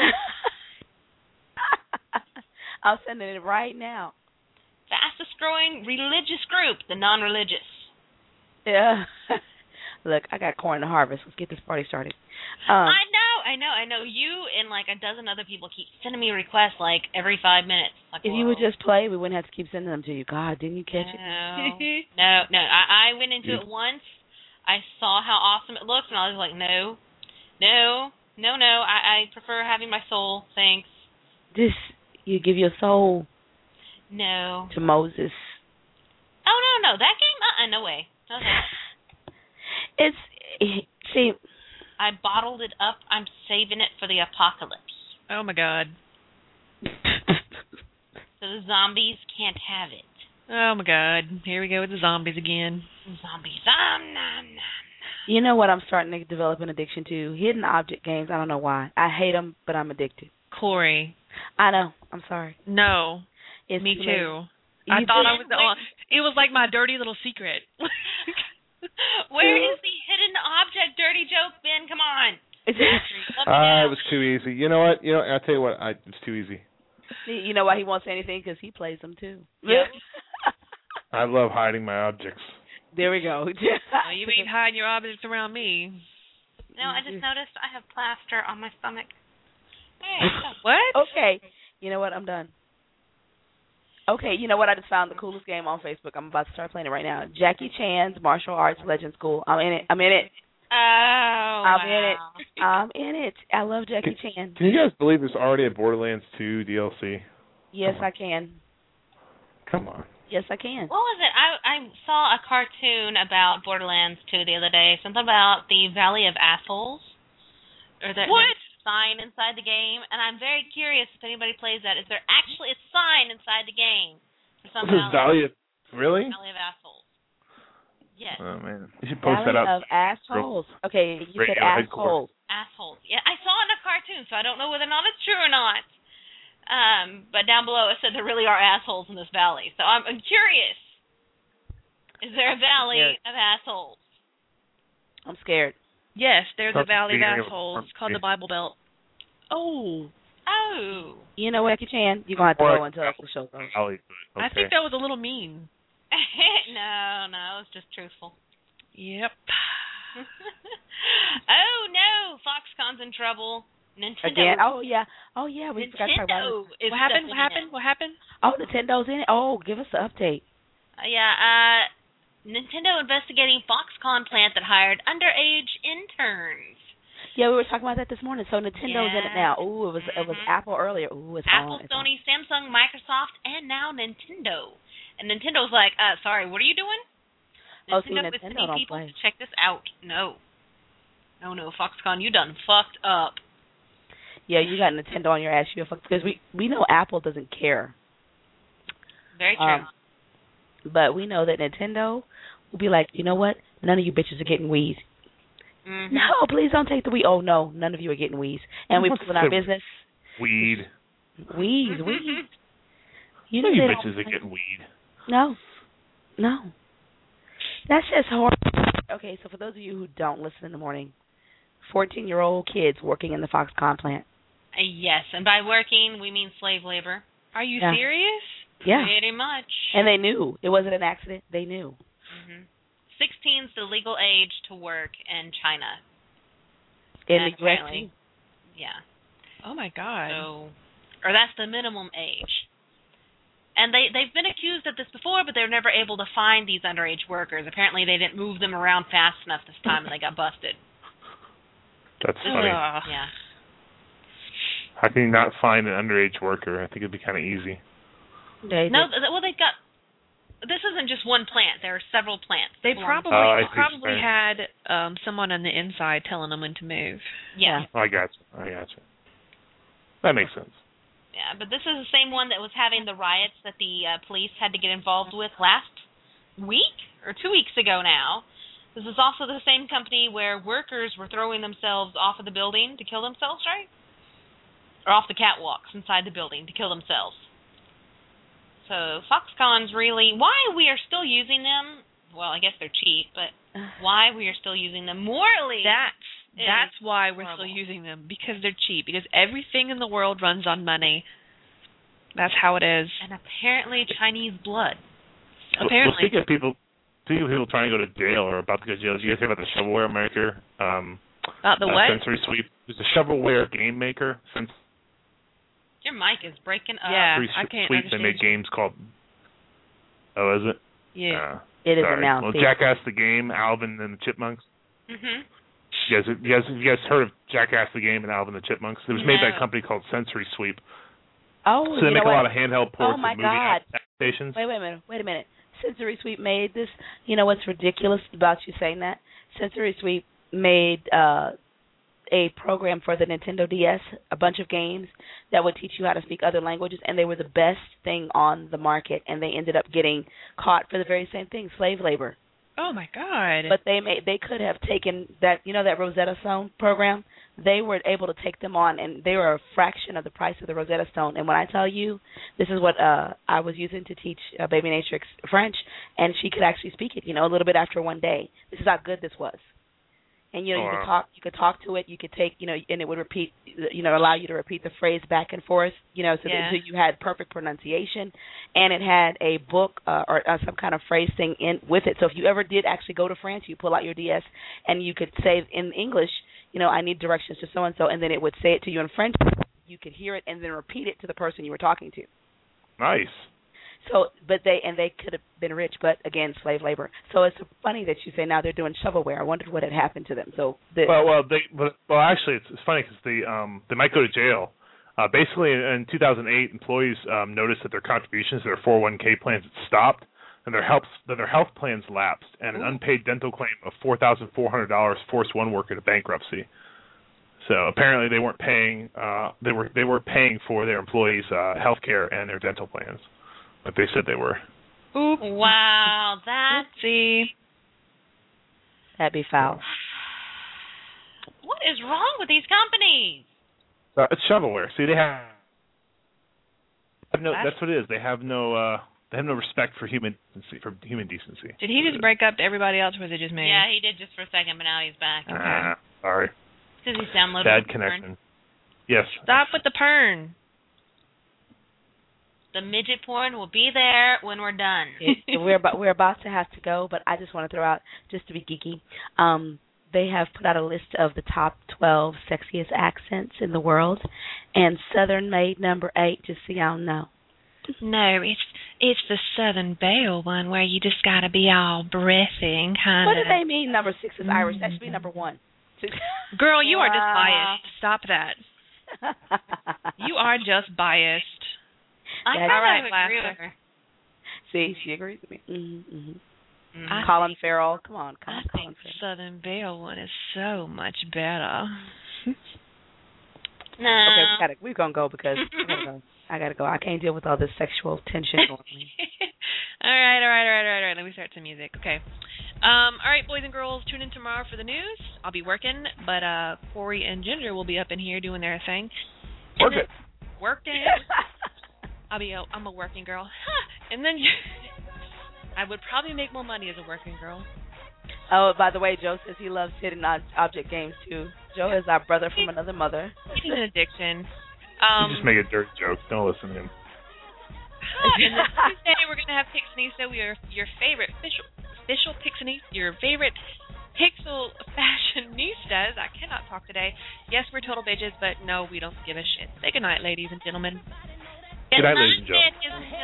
I'll send it right now. Fastest growing religious group, the non-religious. Yeah. Look, I got corn to harvest. Let's get this party started. I know. You and like a dozen other people keep sending me requests like every 5 minutes. Like, if you would just play, we wouldn't have to keep sending them to you. God, didn't you catch it? No. I went into it once. I saw how awesome it looked, and I was like, no. I prefer having my soul. Thanks. You give your soul. No. To Moses. Oh no, that game. No way. Okay. See. I bottled it up. I'm saving it for the apocalypse. Oh my God. So the zombies can't have it. Oh my God. Here we go with the zombies again. Zombies. You know what I'm starting to develop an addiction to? Hidden object games. I don't know why. I hate them, but I'm addicted. Corey. I know. I'm sorry. No. It's me too. I thought I was the only. It was like my dirty little secret. Where is the hidden object dirty joke, Ben? Come on. It was too easy. You know what? I'll tell you what. It's too easy. You know why he won't say anything? Because he plays them too. Yep. I love hiding my objects. There we go. Well, you ain't hiding your objects around me. No, I just noticed I have plaster on my stomach. Hey, what? Okay. You know what? I'm done. Okay, you know what? I just found the coolest game on Facebook. I'm about to start playing it right now. Jackie Chan's Martial Arts Legend School. I'm in it. Oh, I'm in it. I love Jackie Chan. Can you guys believe there's already a Borderlands 2 DLC? Yes, I can. Come on. Yes, I can. What was it? I saw a cartoon about Borderlands 2 the other day. Something about the Valley of Assholes. Or the sign inside the game. And I'm very curious if anybody plays that. Is there actually a sign inside the game? For some Valley of, really? Valley of Assholes. Yes. Oh, man. You should post that Valley up. of Assholes. Okay, you said assholes. Assholes. Yeah, I saw it in a cartoon, so I don't know whether or not it's true or not. But down below it said there really are assholes in this valley. So I'm curious. Is there a valley of assholes? I'm scared. Yes, there's a valley of beginning of assholes. a It's called the Bible Belt. Oh. You know what, Jackie Chan? You're going to have to go until the show's over. Okay. I think that was a little mean. No, it was just truthful. Yep. Oh no, Foxconn's in trouble. Nintendo. Again? Oh yeah. We forgot to talk about it. What happened? Oh, Nintendo's in it. Oh, give us the update. Nintendo investigating Foxconn plant that hired underage interns. Yeah, we were talking about that this morning. So Nintendo's in it now. Ooh, it was Apple earlier. Ooh, it's Apple, on. Sony, Samsung, Microsoft, and now Nintendo. And Nintendo's like, sorry, what are you doing? Nintendo is sending people to check this out. No, Foxconn, you done fucked up. Yeah, you got Nintendo on your ass. You fucked because we know Apple doesn't care. Very true. But we know that Nintendo will be like, you know what? None of you bitches are getting Wii's. Mm-hmm. No, please don't take the Wii. Oh no, none of you are getting Wii's. And we put in our business. Weed. Wii's. You know you bitches that get weed. No. That's just horrible. Okay, so for those of you who don't listen in the morning, 14-year-old kids working in the Foxconn plant. Yes, and by working, we mean slave labor. Are you serious? Yeah. Pretty much. And they knew. It wasn't an accident. They knew. Mm-hmm. 16's the legal age to work in China. In the U.S. Yeah. Oh, my God. So, or that's the minimum age. And they've been accused of this before, but they were never able to find these underage workers. Apparently, they didn't move them around fast enough this time, and they got busted. That's funny. Yeah. How can you not find an underage worker? I think it'd be kind of easy. They got. This isn't just one plant. There are several plants. They probably had someone on the inside telling them when to move. Yeah. I got you. That makes sense. Yeah, but this is the same one that was having the riots that the police had to get involved with last week or 2 weeks ago now. This is also the same company where workers were throwing themselves off of the building to kill themselves, right? Or off the catwalks inside the building to kill themselves. So Foxconn's really... Why we are still using them... Well, I guess they're cheap, but why we are still using them morally... That's why we're still using them, because they're cheap, because everything in the world runs on money. That's how it is. And apparently Chinese blood. Apparently. Well, speaking of people trying to go to jail or about to go to jail, did you guys hear about the shovelware maker? About the what? Sensory Sweep. There's a shovelware game maker. Your mic is breaking up. Yeah, I can't Sweep. understand. They make games called... Oh, is it? Yeah. It is sorry. now. Well, Jackass the Game, Alvin and the Chipmunks. Mm-hmm. You guys heard of Jackass the Game and Alvin and the Chipmunks? It was made by a company called Sensory Sweep. Oh, so they make a lot of handheld ports of movie applications. Wait a minute. Sensory Sweep made this. You know what's ridiculous about you saying that? Sensory Sweep made a program for the Nintendo DS, a bunch of games that would teach you how to speak other languages, and they were the best thing on the market, and they ended up getting caught for the very same thing, slave labor. Oh my God! But they could have taken that, that Rosetta Stone program. They were able to take them on, and they were a fraction of the price of the Rosetta Stone. And when I tell you, this is what I was using to teach Baby Natrix French, and she could actually speak it, a little bit after one day. This is how good this was. And you could talk to it. You could take, and it would repeat, allow you to repeat the phrase back and forth, so you had perfect pronunciation, and it had a book or some kind of phrase thing in with it. So if you ever did actually go to France, you pull out your DS and you could say in English, I need directions to so and so, and then it would say it to you in French. You could hear it and then repeat it to the person you were talking to. Nice. So, but they could have been rich, but again, slave labor. So it's funny that you say now they're doing shovelware. I wondered what had happened to them. So, actually, it's funny because they might go to jail. Basically, in 2008, employees noticed that their contributions to their 401k plans had stopped, and their health plans lapsed, and an unpaid dental claim of $4,400 forced one worker to bankruptcy. So apparently, they weren't paying. They weren't paying for their employees' health care and their dental plans. But they said they were. Oop. Wow, that'd be foul. What is wrong with these companies? It's shovelware. See, they have no. That's what it is. They have no. They have no respect for human decency. Did he just break up to everybody else, or was it just me? Yeah, he did just for a second, but now he's back. Sorry. Because he's downloading. Bad connection. Yes. Stop with the pern. The midget porn will be there when we're done. We're about to have to go, but I just want to throw out, just to be geeky, they have put out a list of the top 12 sexiest accents in the world, and Southern made number 8, just so y'all know. No, it's the Southern Belle one where you just got to be all breathy and kind of... What do they mean number 6 is Irish? That should be number 1. Girl, you are just biased. Stop that. You are just biased. I kind of agree with her. See, she agrees with me. Colin Farrell. Come on, Colin Farrell. Southern Belle one is so much better. No. Okay, we're going to go because I got to go. I can't deal with all this sexual tension going on. All right. Let me start some music. Okay. All right, boys and girls, tune in tomorrow for the news. I'll be working, but Corey and Ginger will be up in here doing their thing. Working. I'm a working girl. And then I would probably make more money as a working girl. Oh, by the way, Joe says he loves hidden object games, too. Joe is our brother from another mother. It's an addiction. You just make a dirt joke. Don't listen to him. And then Tuesday, we're going to have Pixinista. We are your favorite official Pixinista, your favorite Pixel fashionistas. I cannot talk today. Yes, we're total bitches, but no, we don't give a shit. Say goodnight, ladies and gentlemen. Good night, ladies and gentlemen.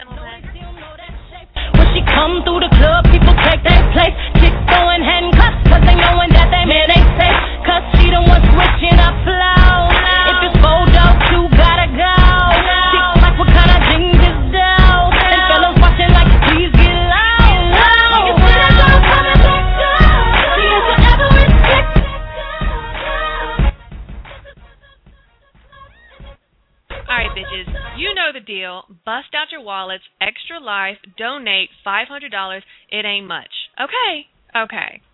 When she come through the club, people take their place. Chicks throwing handcuffs, cause they knowing that they man ain't safe. Cause she the one switching up flow. If it's photo, you gotta go. Chicks like, what kind of jeans is those? And fellas watching like, please get low. You see that girl coming back down. She is forever respected. Alright, bitches, you know the deal. Bust out your wallets, Extra Life, donate $500. It ain't much. Okay? Okay.